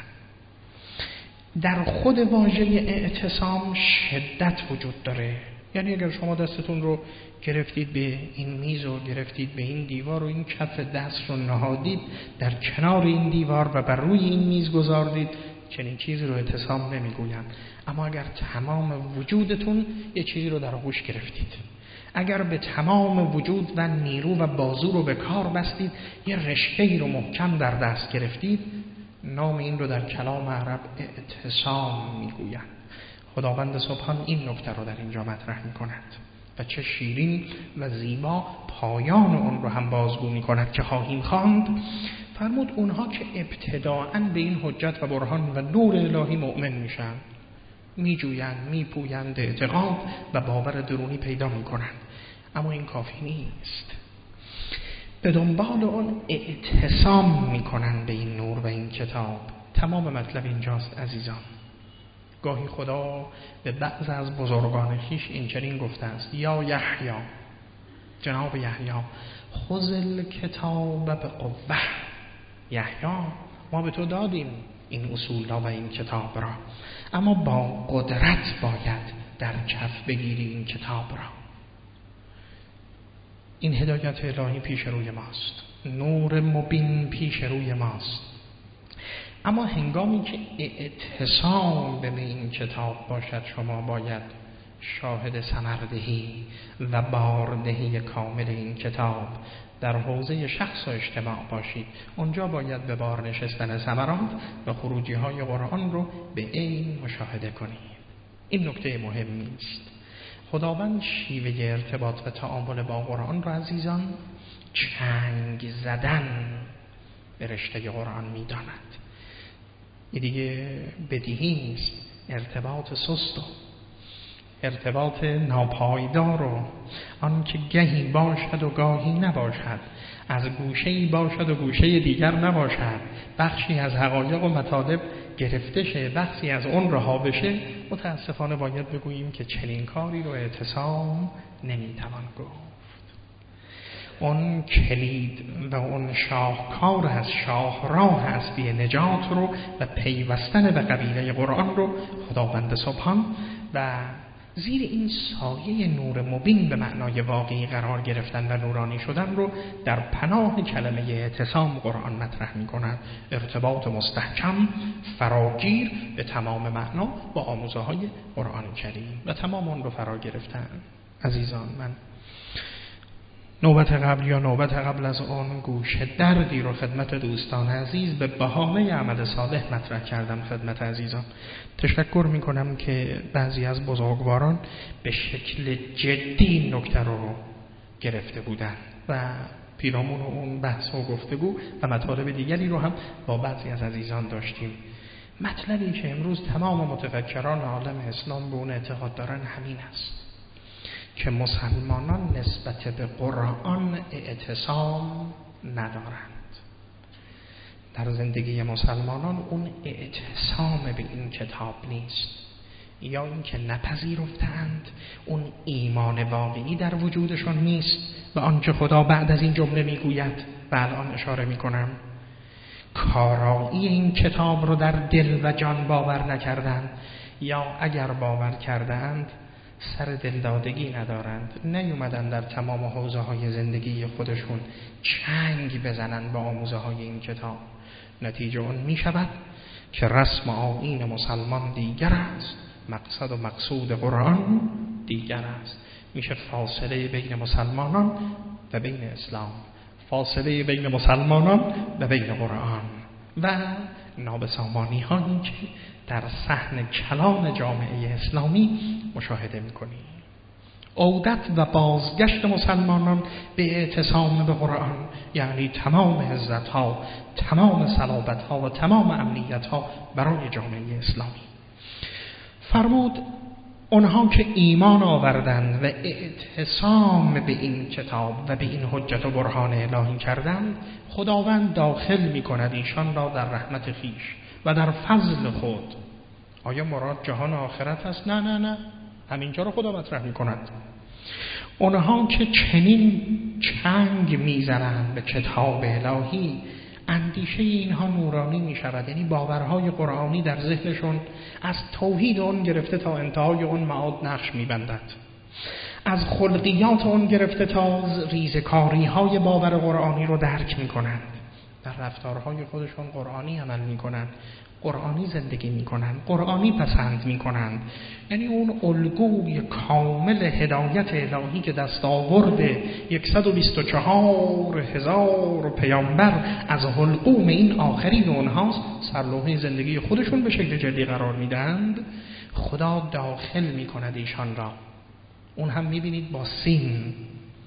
در خود واژه اعتصام شدت وجود داره. یعنی اگر شما دستتون رو گرفتید به این میز و گرفتید به این دیوار و این کف دست رو نهادید در کنار این دیوار و بر روی این میز گذاردید، چنین چیزی رو اعتصام نمیگویند. اما اگر تمام وجودتون یه چیزی رو در آغوش گرفتید، اگر به تمام وجود و نیرو و بازو رو به کار بستید، یه رشته‌ای رو محکم در دست گرفتید، نام این رو در کلام عرب اعتصام میگویند. خداوند سبحان این نکته رو در اینجا مطرح میکند و چه شیرین و زیبا پایان اون رو هم بازگو میکند که خواهیم خواند. فرمود اونها که ابتداءً به این حجت و برهان و نور الهی مؤمن میشن، میجویند، میپویند، اعتقاد و باور درونی پیدا میکنند، اما این کافی نیست. به دنبال اون اعتصام میکنند به این نور و این کتاب. تمام مطلب اینجاست عزیزان. گاهی خدا به بعض از بزرگان خویش این چنین گفته است: یا یحیی، جناب یحیی، خذ الکتاب بقوة. یحیی، ما به تو دادیم این اصول و این کتاب را، اما با قدرت باید در کف بگیری این کتاب را. این هدایت الهی پیش روی ماست، نور مبین پیش روی ماست، اما هنگامی که اعتصام به این کتاب باشد، شما باید شاهد ثمردهی و باردهی کامل این کتاب در حوزه شخص و اجتماع باشید. اونجا باید به بار نشستن ثمرات و خروجی های قرآن رو به عین مشاهده کنید. این نکته مهمی است. خداوند شیوه ارتباط و تعامل با قرآن را عزیزان چنگ زدن به رشته قرآن می‌داند. این دیگه بدیهی نیست. ارتباط سست و ارتباط ناپایدار و آن که گهی باشد و گاهی نباشد، از گوشه‌ای باشد و گوشه دیگر نباشد، بخشی از حقایق و مطالب گرفته شه، بخشی از اون رها بشه، متاسفانه باید بگوییم که چنین کاری رو اعتصام نمیتوان گفت. اون کلید و اون شاهکار از شاه راه اصلی نجات رو و پیوستن به قبیله قرآن رو خداوند سبحان و زیر این سایه نور مبین به معنای واقعی قرار گرفتن و نورانی شدن رو در پناه کلمه اعتصام قرآن مطرح می کند. ارتباط مستحکم فراگیر به تمام معنا با آموزه های قرآن کریم و تمام آن رو فرا گرفتن. عزیزان، من نوبت قبل یا نوبت قبل از اون گوشه دردی رو خدمت دوستان عزیز به بهانه عمل صالح مطرح کردم خدمت عزیزان. تشکر میکنم که بعضی از بزرگواران به شکل جدی این نکته رو گرفته بودن و پیرامون اون بحث و گفتگو و مطالب دیگری رو هم با بعضی از عزیزان داشتیم. مطلبی که امروز تمام متفکران عالم اسلام به اون اعتقاد دارن همین است که مسلمانان نسبت به قرآن اعتصام ندارند. در زندگی مسلمانان اون اعتصام به این کتاب نیست، یا این که نپذیرفتند، اون ایمان واقعی در وجودشون نیست و آنچه خدا بعد از این جمله میگوید و الان اشاره میکنم، کارایی این کتاب رو در دل و جان باور نکردند، یا اگر باور کردند سر دلدادگی ندارند، نیومدن در تمام حوزه های زندگی خودشون چنگ بزنن به آموزه های این کتاب. نتیجه اون می شود که رسم آیین مسلمان دیگر است، مقصد و مقصود قرآن دیگر است. میشه فاصله بین مسلمانان و بین اسلام، فاصله بین مسلمانان و بین قرآن و نابسامانی هایی که در صحن کلان جامعه اسلامی مشاهده می‌کنیم. عودت و بازگشت مسلمانان به اعتصام به قرآن یعنی تمام عزت‌ها، تمام صلابت‌ها و تمام امنیت‌ها برای جامعه اسلامی. فرمود اونها که ایمان آوردند و اعتصام به این کتاب و به این حجت و برهان الهی کردند، خداوند داخل می‌کند ایشان را در رحمت خویش و در فضل خود. آیا مراد جهان آخرت است؟ نه نه نه، همینجا رو خدا مطرح می‌کند. اونها که چنین چنگ می‌زنند به کتاب الهی، اندیشه اینها نورانی می‌شود، یعنی باورهای قرآنی در ذهنشون از توحید اون گرفته تا انتهای اون معاد نقش می‌بندد، از خلقیات اون گرفته تا ریزکاری‌های باور قرآنی رو درک می‌کنند، در رفتارهای خودشون قرآنی عمل می‌کنند، قرآنی زندگی می‌کنند، قرآنی پسند می‌کنند. یعنی اون الگوی کامل هدایت الهی که دستاورد صد و بیست و چهار هزار پیامبر از حلقوم این آخرین اونهاست، سرلوحه زندگی خودشون به شکل جدی قرار میدند. خدا داخل می‌کند ایشان را. اون هم می‌بینید با سین،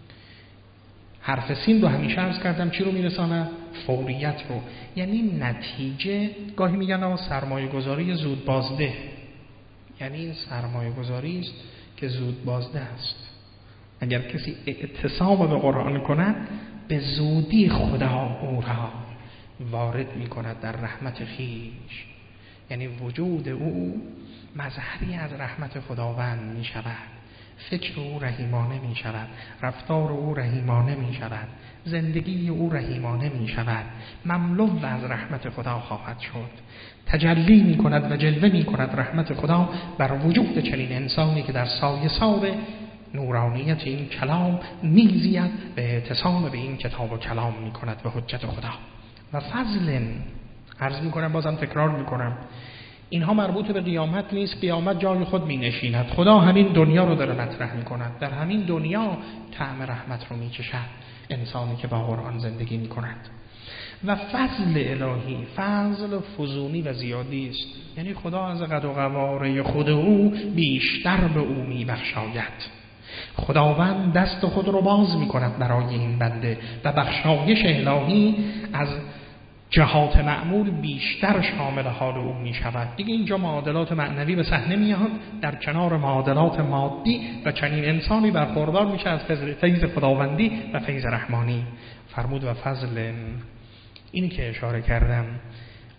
حرف سین رو همیشه عرض کردم چی رو میرسانه؟ فوریت رو. یعنی نتیجه، گاهی میگن آقا سرمایه گذاری زود بازده، یعنی این سرمایه گذاری است که زود بازده است. اگر کسی اعتصام به قرآن کند، به زودی خدا او را وارد میکند در رحمت خویش، یعنی وجود او مظهری از رحمت خداوند میشود، فکر او رحیمانه می شود، رفتار او رحیمانه می شود، زندگی او رحیمانه می شود، مملو از رحمت خدا خواهد شد. تجلی می کند و جلوه می کند رحمت خدا بر وجود چنین انسانی که در سایه سار نورانیت این کلام می زید به اعتصام به این کتاب و کلام می کند به حجت خدا. و فضل، عرض می کنم بازم تکرار می کنم، اینها مربوط به قیامت نیست، قیامت جای خود می نشیند. خدا همین دنیا رو داره مطرح می کند، در همین دنیا طعم رحمت رو می چشد انسانی که با قرآن زندگی می کند. و فضل الهی، فضل فزونی و زیادی است، یعنی خدا از قد و قواره خود او بیشتر به او می بخشاید. خداوند دست خود رو باز می کند برای این بنده و بخشایش الهی از جهات معمول بیشتر شامل حال او می شود. دیگه اینجا معادلات معنوی به صحنه میاد در کنار معادلات مادی و چنین انسانی برخوردار میشه از فیض خداوندی و فیض رحمانی. فرمود و فضل، اینی که اشاره کردم،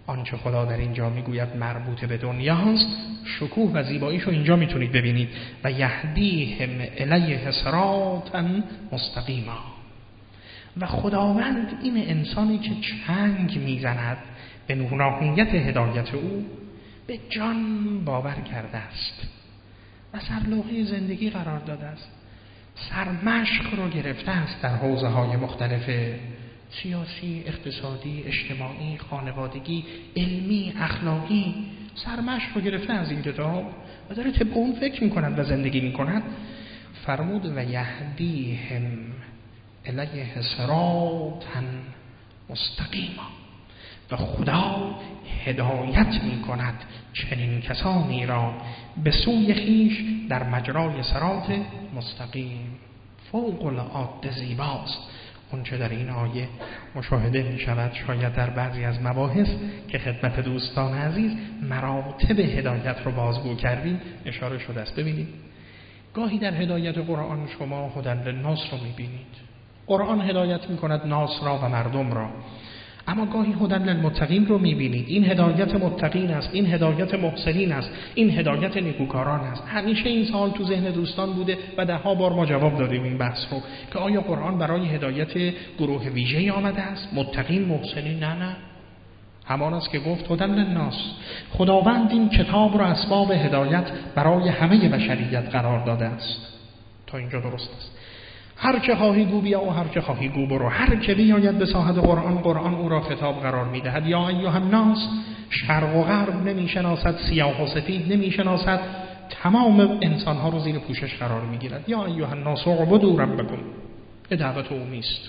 آنچه خدا در اینجا میگوید مربوط به دنیاست، شکوه و زیباییش رو اینجا میتونید ببینید. و یهدیهم الیه صراطا مستقیما. و خداوند این انسانی که چنگ میزند به نورانیت هدایت او، به جان باور کرده است و سرلوحه زندگی قرار داده است، سرمشق رو گرفته است در حوزه های مختلف سیاسی، اقتصادی، اجتماعی، خانوادگی، علمی، اخلاقی. سرمشق رو گرفته از این کتاب و داره طبق اون فکر میکند و زندگی میکند. فرمود و یهدیهم الیه صراطا مستقیما. و خدا هدایت می کند چنین کسانی را به سوی خیش در مجرای صراط مستقیم. فوق العاده زیباست اون چه در این آیه مشاهده می شود. شاید در بعضی از مباحث که خدمت دوستان عزیز مراتب هدایت رو بازگو کردیم اشاره شده است. ببینید گاهی در هدایت قرآن شما هدی للناس رو می بینید. قرآن هدایت می کند ناس را و مردم را، اما گاهی هدی للمتقین رو می‌بینید. این هدایت متقین است، این هدایت محسنین است، این هدایت نیکوکاران است. همیشه این سوال تو ذهن دوستان بوده و ده ها بار ما جواب دادیم این بحث رو که آیا قرآن برای هدایت گروه ویژه‌ای آمده است؟ متقین، محسنین؟ نه نه، همان است که گفت هدی للناس. خداوند این کتاب را اسباب هدایت برای همه بشریت قرار داده است. تا اینجا درست است. هر که خواهی گو بیا و هر که خواهی گو برو. هر که بیاید به ساحت قرآن، قرآن او را خطاب قرار میدهد. یا ایها الناس، شرق و غرب نمیشناسد، سیاه و سفید نمیشناسد، تمام انسانها رو زیر پوشش قرار میگیرد. یا ایها الناس اعبدوا ربکم، به دعوت عمومی است.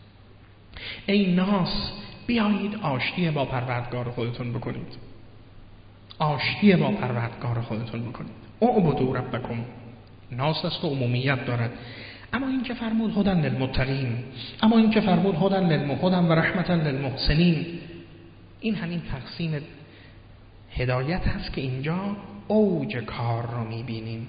ای ناس بیایید آشتی با پروردگار خودتون بکنید، آشتی با پروردگار خودتون بکنید. اعبدوا ربکم ناس است و عمومیت دارد. اما این که فرمود هدی للمتقین، اما این که فرمود هدی للمهدی و رحمتا للمحسنین، این همین تقسیم هدایت هست که اینجا اوج کار رو میبینیم.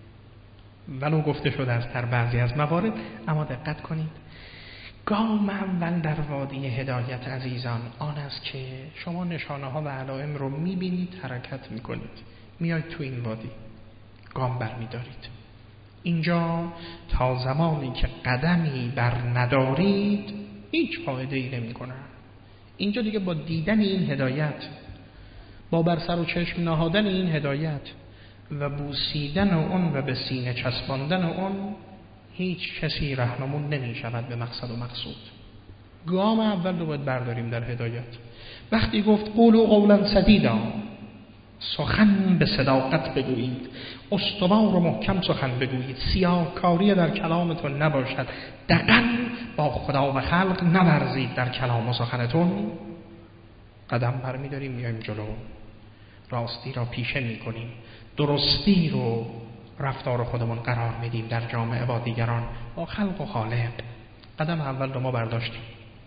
ولو گفته شده است در بعضی از موارد، اما دقت کنید گام اول در وادی هدایت عزیزان آن است که شما نشانه ها و علائم رو میبینید، حرکت میکنید، میاید تو این وادی گام بر میدارید. اینجا تا زمانی که قدمی بر ندارید هیچ فایده ای نمی کنه. اینجا دیگه با دیدن این هدایت، با بر سر و چشم نهادن این هدایت و بوسیدن اون و به سینه چسباندن اون، هیچ کسی راهنمون نمی شود به مقصد و مقصود. گام اول رو باید برداریم در هدایت. وقتی گفت قولوا قولا سدیدا، سخن به صداقت بگویید، استوار و محکم سخن بگویید، سیاهکاری در کلامتون نباشد، دقیقاً با خدا و خلق نورزید در کلام و سخنتون. قدم برمی‌داریم میایم جلو، راستی را پیشه می‌کنیم، درستی رو رفتار خودمون قرار میدیم در جامعه با دیگران، با خلق و خالق. قدم اول رو ما برداشتیم.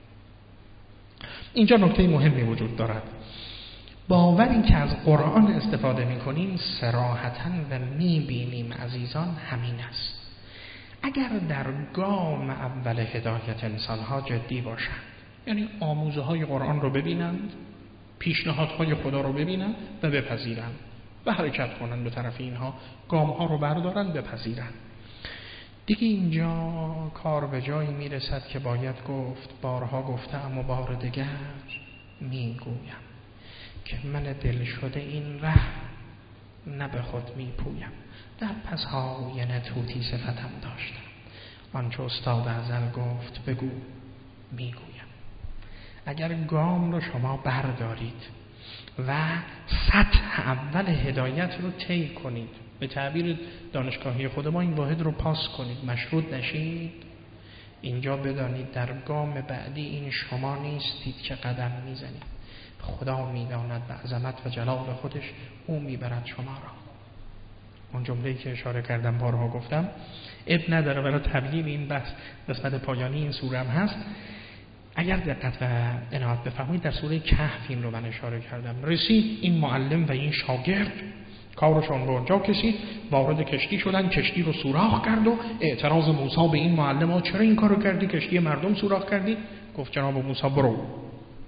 اینجا نکته مهمی وجود دارد. باوری که از قرآن استفاده می‌کنیم صراحتاً و می‌بینیم عزیزان همین است. اگر در گام اول هدایت انسان‌ها جدی باشند، یعنی آموزه های قرآن رو ببینند، پیشنهادهای خدا رو ببینند و بپذیرند و حرکت کنند به طرف اینها، گام ها رو بردارند بپذیرند، دیگه اینجا کار به جایی میرسد که باید گفت، بارها گفتم و بار دیگر میگویم که من دل شده این ره نه به خود میپویم، در پس‌های نتوتی صفتم داشتم، آنچه استاد ازل گفت بگو میگویم. اگر گام رو شما بردارید و سطح اول هدایت رو طی کنید، به تعبیر دانشگاهی خود ما این واحد رو پاس کنید، مشروط نشید، اینجا بدانید در گام بعدی این شما نیستید که قدم میزنید، خدا میداند به عظمت و جلال خودش او میبرد شما را. اون جمله‌ای که اشاره کردم بارها گفتم، اب نداره برای تبیین این بحث قسمت پایانی این سوره هم هست. اگر دقت و عنایت بفرمایید در سوره کهف این رو من اشاره کردم. رسید این معلم و این شاگرد کارشون به اونجا کشید، وارد کشتی شدن، کشتی رو سوراخ کرد و اعتراض موسی به این معلم ها چرا این کارو کردی، کشتی مردم سوراخ کردی؟ گفت جناب موسی برو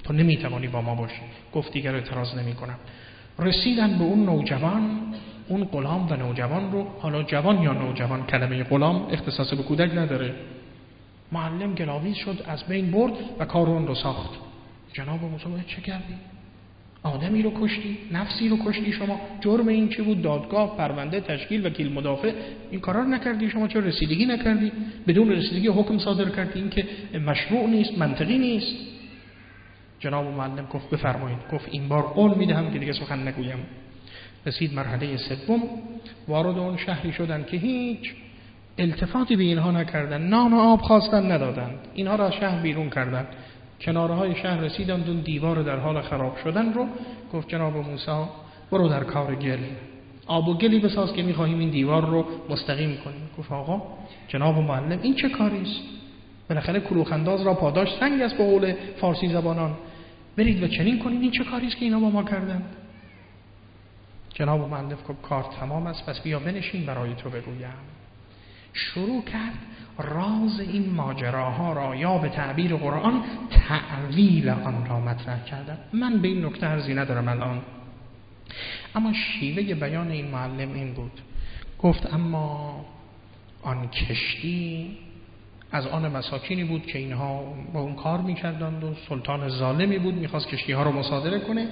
تو نمیتوانی با ما باشی. گفت دیگر اعتراض نمی کنم. رسیدن به اون نوجوان، اون غلام و نوجوان رو، حالا جوان یا نوجوان، کلمه غلام اختصاص به کودک نداره، معلم گلاویز شد، از بین برد و کار اون رو ساخت. جناب موسی گفت چه کردی؟ آدمی رو کشتی، نفسی رو کشتی، شما جرم این چی بود؟ دادگاه، پرونده، تشکیل، وکیل مدافع، این کارا رو نکردی شما؟ چرا رسیدگی نکردی؟ بدون رسیدگی حکم صادر کردی، این که مشروع نیست، منطقی نیست. جناب معلم گفت بفرمایید. گفت این بار قول میدهم که دیگه سخن نگویم. رسید مرحله سوم، وارد اون شهری شدن که هیچ التفاتی به اینها نکردن، نان و آب خواستن ندادند، اینها را از شهر بیرون کردند. کنارهای شهر رسیدند، اون دیوار در حال خراب شدن رو گفت جناب موسی برو در کار گل، آب و گلی بساز که می‌خواهیم این دیوار رو مستقیم کنیم. گفت آقا جناب معلم این چه کاری است؟ بالاخره کلوخ انداز را پاداش سنگ است به قول فارسی زبانان، برید و چنین کنید، این چه کاری است که اینا با ما کردند؟ جناب معلم گفت کار تمام است، پس بیا بنشین برای تو بگویم. شروع کرد راز این ماجراها را، یا به تعبیر قرآن تعویل آن را مطرح کردن. من به این نکته عرضی ندارم الان، اما شیوه بیان این معلم این بود. گفت اما آن کشتی از آن مساکینی بود که اینها با اون کار میکردند و سلطان ظالمی بود میخواست کشتی ها رو مصادره کنه.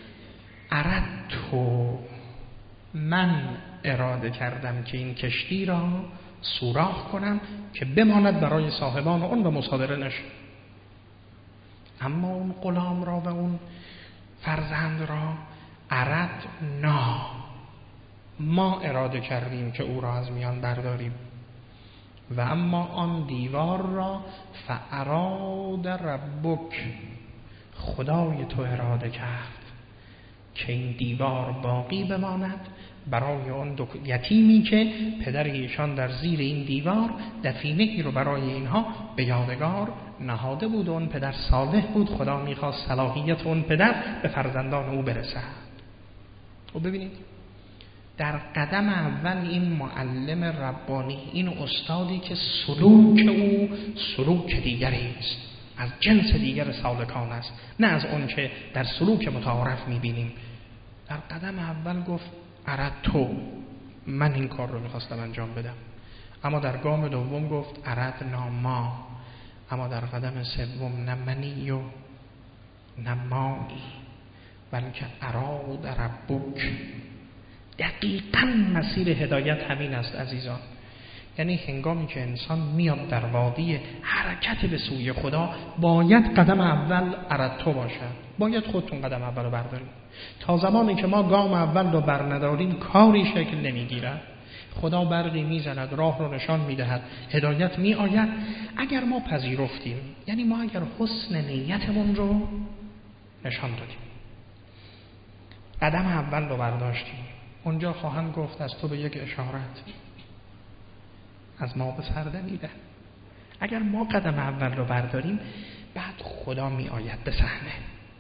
اردتو، من اراده کردم که این کشتی را سوراخ کنم که بماند برای صاحبان اون و مصادره نشه. اما اون غلام را و اون فرزند را اردنا، ما اراده کردیم که او را از میان برداریم. و اما آن دیوار را فاراد ربک، خدای تو اراده کرد که این دیوار باقی بماند برای اون دو یتیمی که پدر ایشان در زیر این دیوار دفینه‌ای رو برای اینها به یادگار نهاده بود. اون پدر صالح بود، خدا میخواست صلاحیت اون پدر به فرزندان او برسد. و ببینید در قدم اول این معلم ربانی، این استادی که سلوک او سلوک دیگری است، از جنس دیگر سالکان است، نه از اون که در سلوک متعارف میبینیم. در قدم اول گفت اردتو، من این کار رو میخواستم انجام بدم. اما در گام دوم گفت اردنا ما. اما در قدم سوم نه منی و نه مایی، بلکه اراد ربک. دقیقاً مسیر هدایت همین است عزیزان. یعنی هنگامی که انسان میاد در وادی حرکت به سوی خدا، باید قدم اول اردتو باشد. باید خودتون قدم اول رو بردارید. تا زمانی که ما گام اول رو بر نداریم کاری شکل نمیگیرد. خدا برقی میزند، راه رو نشان میدهد، هدایت می آید. اگر ما پذیرفتیم، یعنی ما اگر حسن نیتمون رو نشان دادیم، قدم اول رو برداشتیم، اونجا خواهند گفت از تو به یک اشارت از ما به سر دمیده. اگر ما قدم اول رو برداریم، بعد خدا می آید به صحنه،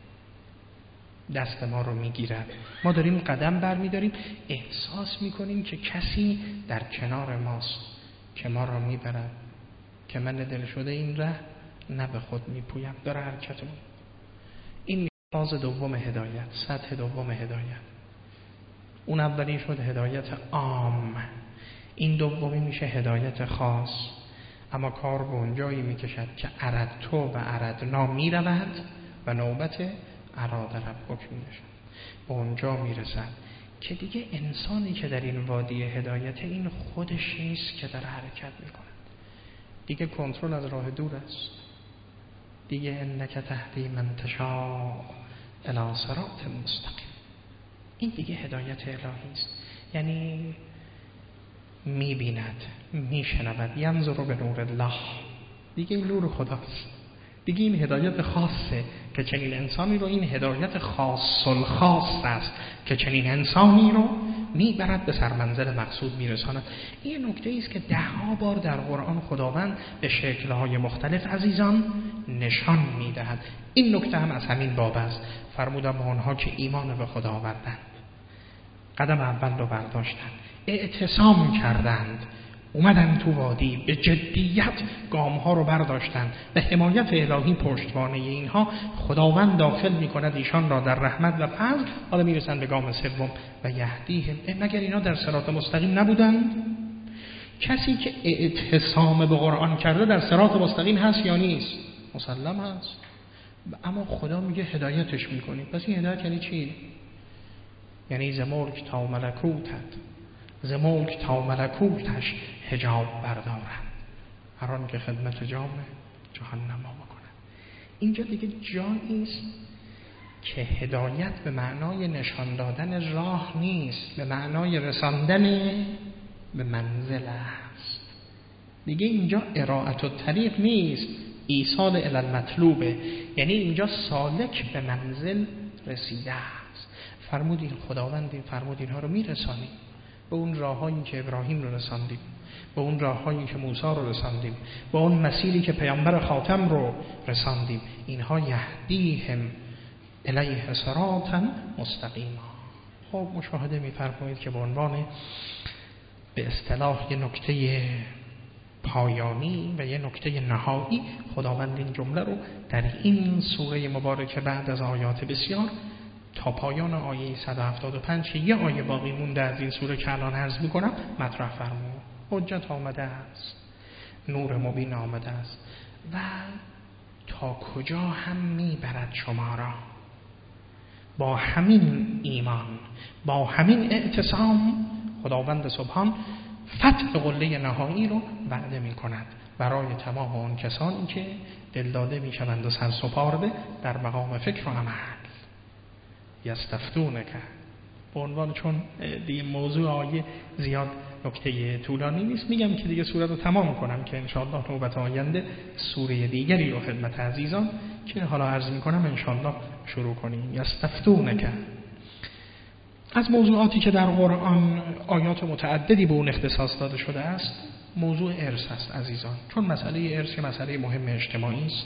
دست ما رو می گیرد. ما داریم قدم بر می داریم، احساس می کنیم که کسی در کنار ماست که ما رو می برد، که من دل شده این ره نه به خود می پویم، داره حرکتمون. این فاز دوم هدایت، سطح دوم هدایت. اون اولی شد هدایت عام، این دومی میشه هدایت خاص. اما کار به اونجایی میکشد که اردتو و اردنا میرود و نوبت اراده ربک میرسد. به اونجا میرسد که دیگه انسانی که در این وادی هدایت، این خودش نیست که در حرکت میکند، دیگه کنترل از راه دور است. دیگه انک تهدی من تشاء الی صراط مستقیم. این دیگه هدایت الهی است. یعنی میبیند، میشنود، ینظر به نور الله، دیگه این نور خداست. دیگه این هدایت خاصه که چنین انسانی رو، این هدایت خاص الخاص است که چنین انسانی رو میبرد به سرمنزل مقصود میرساند. این نکته است که ده ها بار در قرآن خداوند به شکل‌های مختلف عزیزان نشان میدهد. این نکته هم از همین باب است. فرمودم به آنها که ایمان به خدا آوردند، قدم اول رو برداشتند، اعتصام کردند، اومدن تو وادی، به جدیت گام ها رو برداشتن، به حمایت الهی پشتوانه اینها خداوند داخل میکند ایشان را در رحمت و فضل. حالا میرسن به گام سوم و یهدیهم. مگر اینا در صراط مستقیم نبودن؟ کسی که اعتصام به قرآن کرده در صراط مستقیم هست یا نیست؟ مسلم هست. اما خدا میگه هدایتش میکنیم. پس این هدایت یعنی چی؟ یعنی ز ملک تا ملکوتت، ز ملک تا ملکوتش حجاب بردارن، هر آن که خدمت جام جهنم بکنن. اینجا دیگه جایی است که هدایت به معنای نشان دادن راه نیست، به معنای رساندن به منزل است. دیگه اینجا ارائت الطریق نیست، ایصال الی المطلوبه. یعنی اینجا سالک به منزل رسیده است. فرمودین خداوند فرمود اینها رو میرسانیم به اون راههایی که ابراهیم رو رساندیم، به اون راههایی که موسی رو رساندیم، به اون مسیری که پیامبر خاتم رو رساندیم. اینها یهدیهم الیه صراطا مستقیما. خب مشاهده می‌فرمایید که به عنوان به اصطلاح یه نکته پایانی و یه نکته نهایی خداوند این جمله رو در این سوره مبارکه بعد از آیات بسیار تا پایان آیه صد و هفتاد و پنج که یه آیه باقی مونده از این سوره که الان عرض میکنم مطرح فرمود. حجت آمده است، نور مبین آمده است و تا کجا هم میبرد شما را با همین ایمان، با همین اعتصام. خداوند سبحان فتح قله نهایی رو وعده می کند برای تمام اون کسانی که دلداده می شوند و سرسپارده در مقام فکر و عمل. یستفتونک به عنوان، چون دیگه موضوع آیه زیاد نکته طولانی نیست، میگم که دیگه سوره رو تمام کنم که انشاءالله نوبت آینده سوره دیگری رو خدمت عزیزان که حالا عرض می کنم انشاءالله شروع کنیم. یستفتونک از موضوعاتی که در قرآن آیات متعددی به اون اختصاص داده شده است موضوع ارث است عزیزان. چون مسئله ارث مسئله مهم اجتماعی است،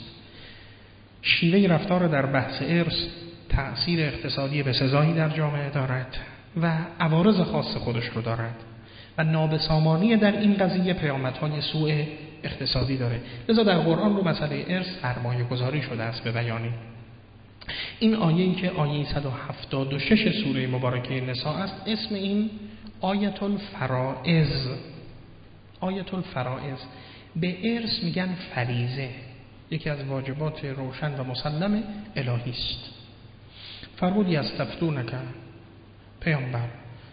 شیوه رفتار در بحث ارث تأثیر اقتصادی بسزایی در جامعه دارد و عوارض خاص خودش رو دارد و نابسامانی در این قضیه پیامدهای سوء اقتصادی داره. لذا در قرآن رو مسئله ارث سرمایه گذاری شده است به بیانی. این آیه‌ای که آیه صد و هفتاد و شش سوره مبارکه نساء است اسم این آیت الفرائض. آیت الفرائض به ارث میگن فریضه، یکی از واجبات روشن و مسلم الهی است. فرمود یستفتونک پیامبر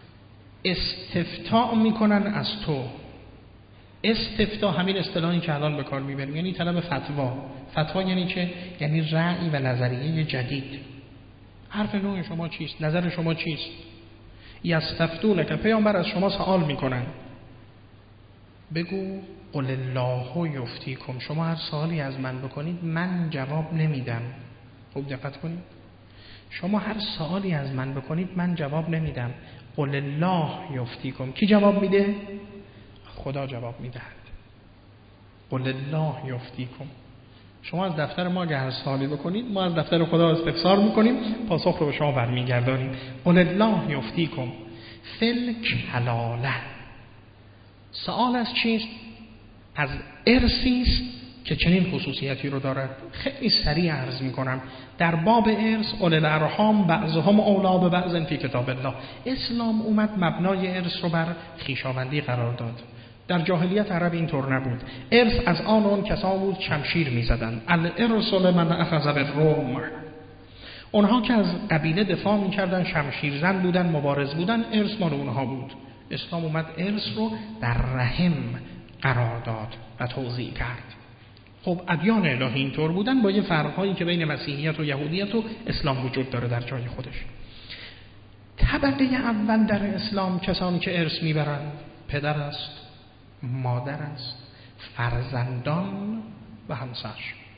استفتاء میکنن از تو. استفتاء همین اصطلاحی که الان به کار میبریم، یعنی طلب فتوا. فتوا یعنی چه؟ یعنی رأی و نظریه جدید. حرف نوع شما چیست؟ نظر شما چیست؟ یستفتونک پیامبر از شما سوال میکنن. بگو قل الله یفتیکم، شما هر سوالی از من بکنید من جواب نمیدم. خوب دقت کنید، شما هر سوالی از من بکنید من جواب نمیدم. قل الله یفتیکم، کی جواب میده؟ خدا جواب میدهد. قل الله یفتیکم، شما از دفتر ما اگه هر سوالی بکنید ما از دفتر خدا استفسار میکنیم، پاسخ رو به شما برمیگردانیم. قل الله یفتیکم فل کلاله. سوال از چیست؟ از ارثی است که چنین خصوصیتی رو دارد. خیلی سریع عرض میکنم در باب ارث اول الارحام بعضهم اولی ببعض فی کتاب الله. اسلام اومد مبنای ارث رو بر خویشاوندی قرار داد. در جاهلیت عرب اینطور نبود. ارث از آن اون کسان بود شمشیر میزدن. الارث لمن اخذ بالروم، اونها که از قبیله دفاع میکردن شمشیر زن بودن، مبارز بودن، ارث مال اونها بود. اسلام اومد ارث رو در رحم قرار داد و توزیع کرد. خب ادیان الهی اینطور بودن با یه فرق‌هایی که بین مسیحیت و یهودیت و اسلام وجود داره در جای خودش. طبقه اول در اسلام کسانی که ارث میبرن پدر است، مادر است، فرزندان و همسر.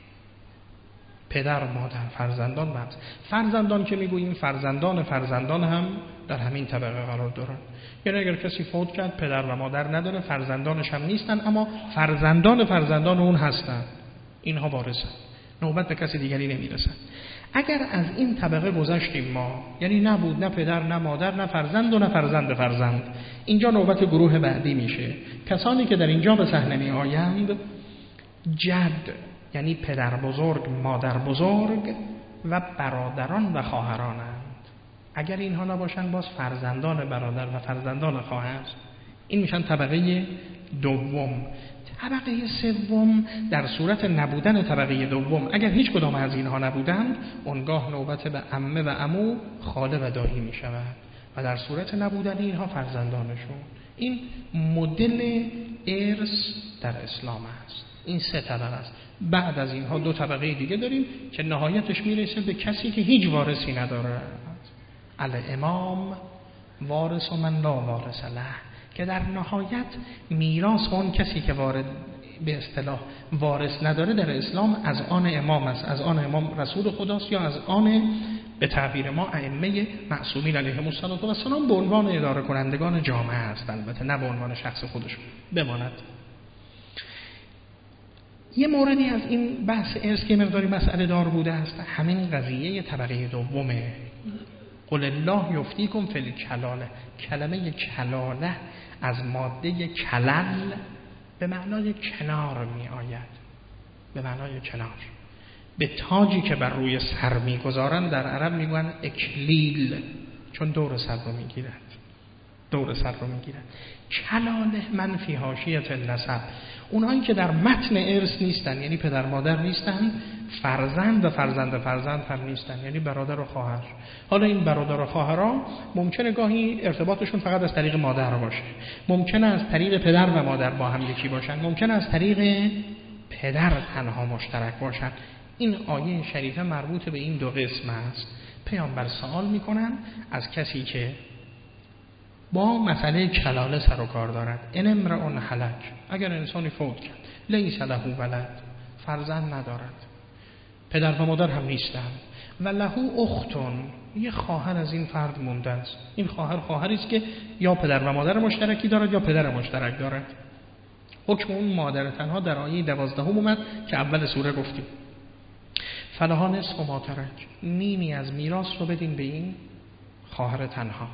پدر، مادر، فرزندان و همسر. فرزندان که میگوییم فرزندان فرزندان هم در همین طبقه قرار دارن. یعنی اگر کسی فوت کرد پدر و مادر نداره، فرزندانش هم نیستن، اما فرزندان فرزندان اون هستن، اینها وارثن، نوبت به کسی دیگری نمیرسن. اگر از این طبقه گذشتیم ما، یعنی نبود نه پدر نه مادر نه فرزند و نه فرزند فرزند، اینجا نوبت گروه بعدی میشه. کسانی که در اینجا به صحنه می آیند جد، یعنی پدر بزرگ، مادر بزرگ و برادران و خواهرانند. اگر اینها نباشند باز فرزندان برادر و فرزندان خواهر. این میشن طبقه دوم. طبقه سوم در صورت نبودن طبقه دوم، اگر هیچ کدام از اینها نبودند، اونگاه نوبت به عمه و عمو، خاله و دایی می شود و در صورت نبودن اینها فرزندانشون. این مدل ارث در اسلام است. این سه طبقه است. بعد از اینها دو طبقه دیگه داریم که نهایتش میرسه به کسی که هیچ وارثی نداره. الامام وارث و من لا وارث له، که در نهایت میراث اون کسی که وارد به اصطلاح وارث نداره در اسلام از آن امام است، از آن امام رسول خداست، یا از آن به تعبیر ما ائمه معصومین علیهم السلام به عنوان اداره کنندگان جامعه است، البته نه به عنوان شخص خودشون بماند. یه موردی از این بحث ارث که مقداری مسئله دار بوده است، همین قضیه طبقه دومه. قل الله یفتیکم فی الکلاله. کلمه کلاله از ماده کلل به معنای کنار می آید، به معنای کنار. به تاجی که بر روی سر می گذارن در عرب می گوین اکلیل، چون دور سر رو می گیرد، دور سر رو می گیرد. کلاله من فی حاشیه النسب، اونهایی که در متن ارث نیستن، یعنی پدر مادر نیستن، فرزند و فرزند فرزند هم نیستن، یعنی برادر و خواهر. حالا این برادر و خواهرها ممکنه گاهی ارتباطشون فقط از طریق مادر باشه، ممکنه از طریق پدر و مادر با هم یکی باشن، ممکنه از طریق پدر تنها مشترک باشن. این آیه شریفه مربوط به این دو قسم است. پیامبر سوال میکنن از کسی که با مسئله کلاله سر و کار دارد. ان امرؤ هلک، اگر انسانی فوت کرد، لیس له ولد، فرزند ندارد، پدر و مادر هم نیستند، و له اختون، یه خواهر از این فرد مونده است. این خواهر خواهری است که یا پدر و مادر مشترکی دارد یا پدر مشترک دارد. حکم اون مادر تنها در آیه دوازدهم اومد که اول سوره گفتیم. فلها نصف ما ترک، نیمی از میراث رو بدین به این خواهر تنها.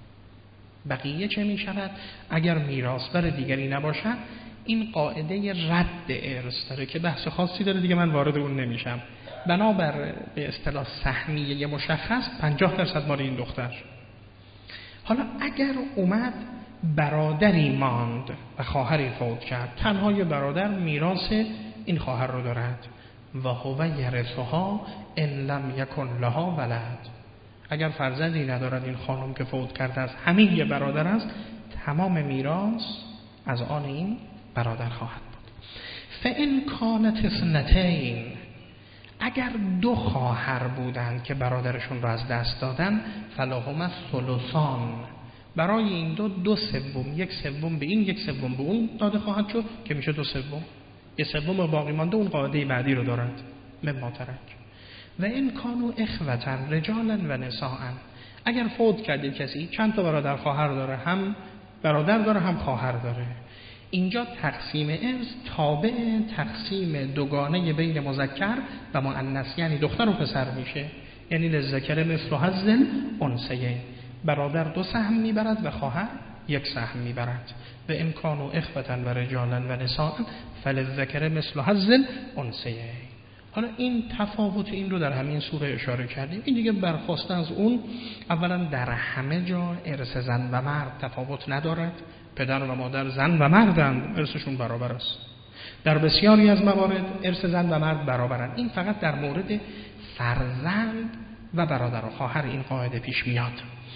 بقیه چه می شود؟ اگر میراث بر دیگری نباشد، این قاعده رد ارث داره که بحث خاصی داره دیگه، من وارد اون نمیشم. بنابر به اصطلاح سهمیه مشخص پنجاه درصد مال این دختر. حالا اگر اومد برادری ماند و خواهری فوت کرد، تنها یه برادر میراث این خواهر رو دارد. و هو یرثها ان لم یکن لها ولد، اگر فرزندی ندارد این خانم که فوت کرده است، همین یه برادر است، تمام میراث از آن این برادر خواهد بود. فإن کانت اثنتین، اگر دو خواهر بودند که برادرشون را از دست دادن، فلهما الثلثان، برای این دو دو سوم، یک سوم به این یک سوم به اون داده خواهد شد که میشه دو سوم. یه سوم باقی مانده اون قاعده بعدی رو دارد، مما ترک. و این کانو اخوتن رجالا و نساء، اگر فوت کرده کسی چند تا برادر خواهر داره، هم برادر داره هم خواهر داره، اینجا تقسیم ارث تابع تقسیم دوگانه بین مذکر و مؤنث، یعنی دختر و پسر میشه. یعنی للذکر مثل حظ الانثیین، برادر دو سهم میبرد و خواهر یک سهم میبرد. و ان کانوا اخوة و رجالا و نساء فللذکر مثل حظ الانثیین. حالا این تفاوت این رو در همین سوره اشاره کردیم. این دیگه برخواسته از اون، اولا در همه جا ارث زن و مرد تفاوت ندارد، پدر و مادر زن و مردند، ارثشون برابر است. در بسیاری از موارد ارث زن و مرد برابرند. این فقط در مورد فرزند و برادر و خواهر این قاعده پیش میاد.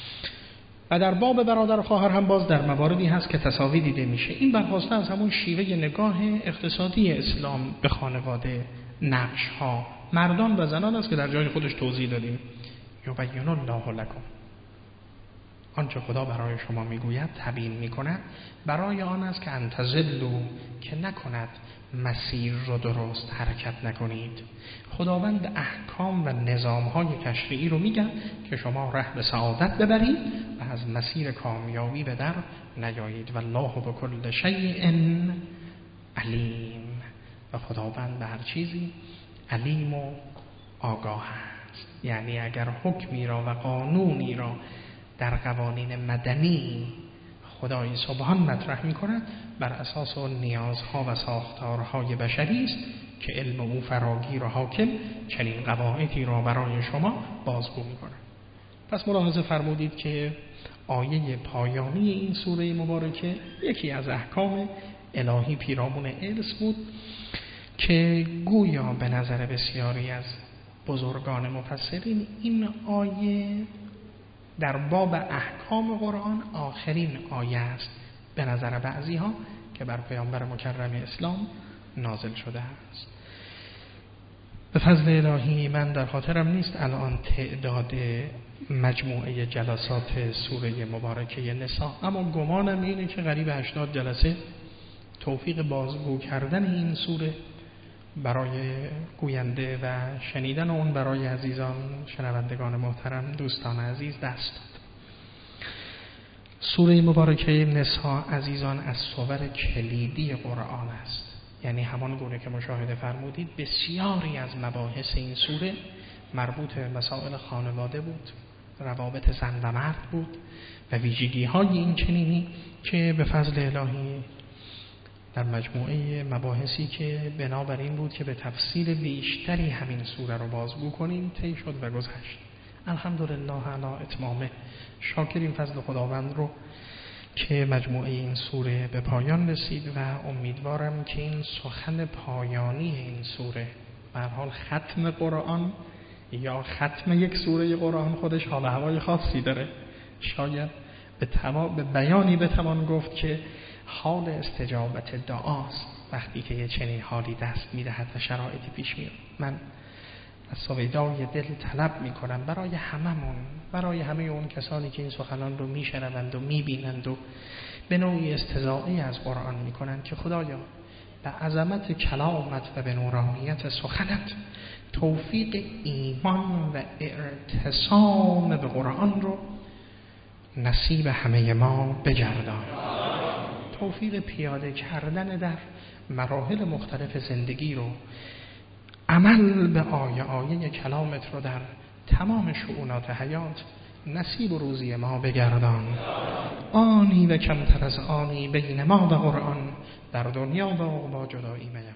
و در باب برادر و خواهر هم باز در مواردی هست که تساوی دیده میشه. این برخواسته از همون شیوه نگاه اقتصادی اسلام به خانواده، نقش ها، مردان و زنان است که در جای خودش توضیح دادیم. یبین الله لکم، آنچه خدا برای شما میگوید تبیین میکند برای آن است که انتظلوا، که نکند مسیر رو درست حرکت نکنید. خداوند احکام و نظامهای تشریعی رو میگن که شما ره به سعادت ببرید و از مسیر کامیابی به در نیایید. والله بكل شیء علیم، و خداوند به هر چیزی علیم و آگاه است. است. یعنی اگر حکمی را و قانونی را در قوانین مدنی خدای سبحان مطرح می کند، بر اساس اون نیازها و ساختارهای بشری است که علم او فراگیر و حاکم چنین قواعدی را برای شما بازگو می کند. پس ملاحظه فرمودید که آیه پایانی این سوره مبارکه یکی از احکام الهی پیرامون ارث بود که گویا به نظر بسیاری از بزرگان مفسرین این آیه در باب احکام قرآن آخرین آیه است به نظر بعضی ها که بر پیامبر مکرم اسلام نازل شده است. به فضل الهی من در خاطرم نیست الان تعداد مجموعه جلسات سوره مبارکه نساء، اما گمانم اینه که قریب هشتاد جلسه توفیق بازگو کردن این سوره برای گوینده و شنیدن اون برای عزیزان شنوندگان محترم دوستان عزیز دست داد. سوره مبارکه نساء عزیزان از صور کلیدی قرآن است. یعنی همان گونه که مشاهده فرمودید بسیاری از مباحث این سوره مربوط به مسائل خانواده بود، روابط زن و مرد بود و ویژگی های این چنینی که به فضل الهی در مجموعه مباحثی که بنابراین بود که به تفصیل بیشتری همین سوره رو بازگو کنیم طی شد و گذشت. الحمدلله علی اتمامه. شاکریم فضل خداوند رو که مجموعه این سوره به پایان رسید و امیدوارم که این سخن پایانی این سوره به هر حال ختم قرآن یا ختم یک سوره قرآن خودش حال هوای خاصی داره. شاید به تمام به بیانی بتوان گفت که حال استجابت دعاست وقتی که یه چنین حالی دست میدهد و شرایطی پیش میاد. من از سویدای دل طلب میکنم برای هممون، برای همه اون کسانی که این سخنان رو میشنوند و میبینند و به نوعی استضاعی از قرآن میکنند که خدایا به عظمت کلامت و به نورانیت سخنت توفیق ایمان و اعتصام به قرآن رو نصیب همه ما بگردان. توفیق پیاده کردن در مراحل مختلف زندگی رو، عمل به آیه آیه کلامت رو در تمام شؤونات حیات نصیب و روزی ما بگردان. آنی و کمتر از آنی بین ما و قرآن در دنیا و عقبی جدایی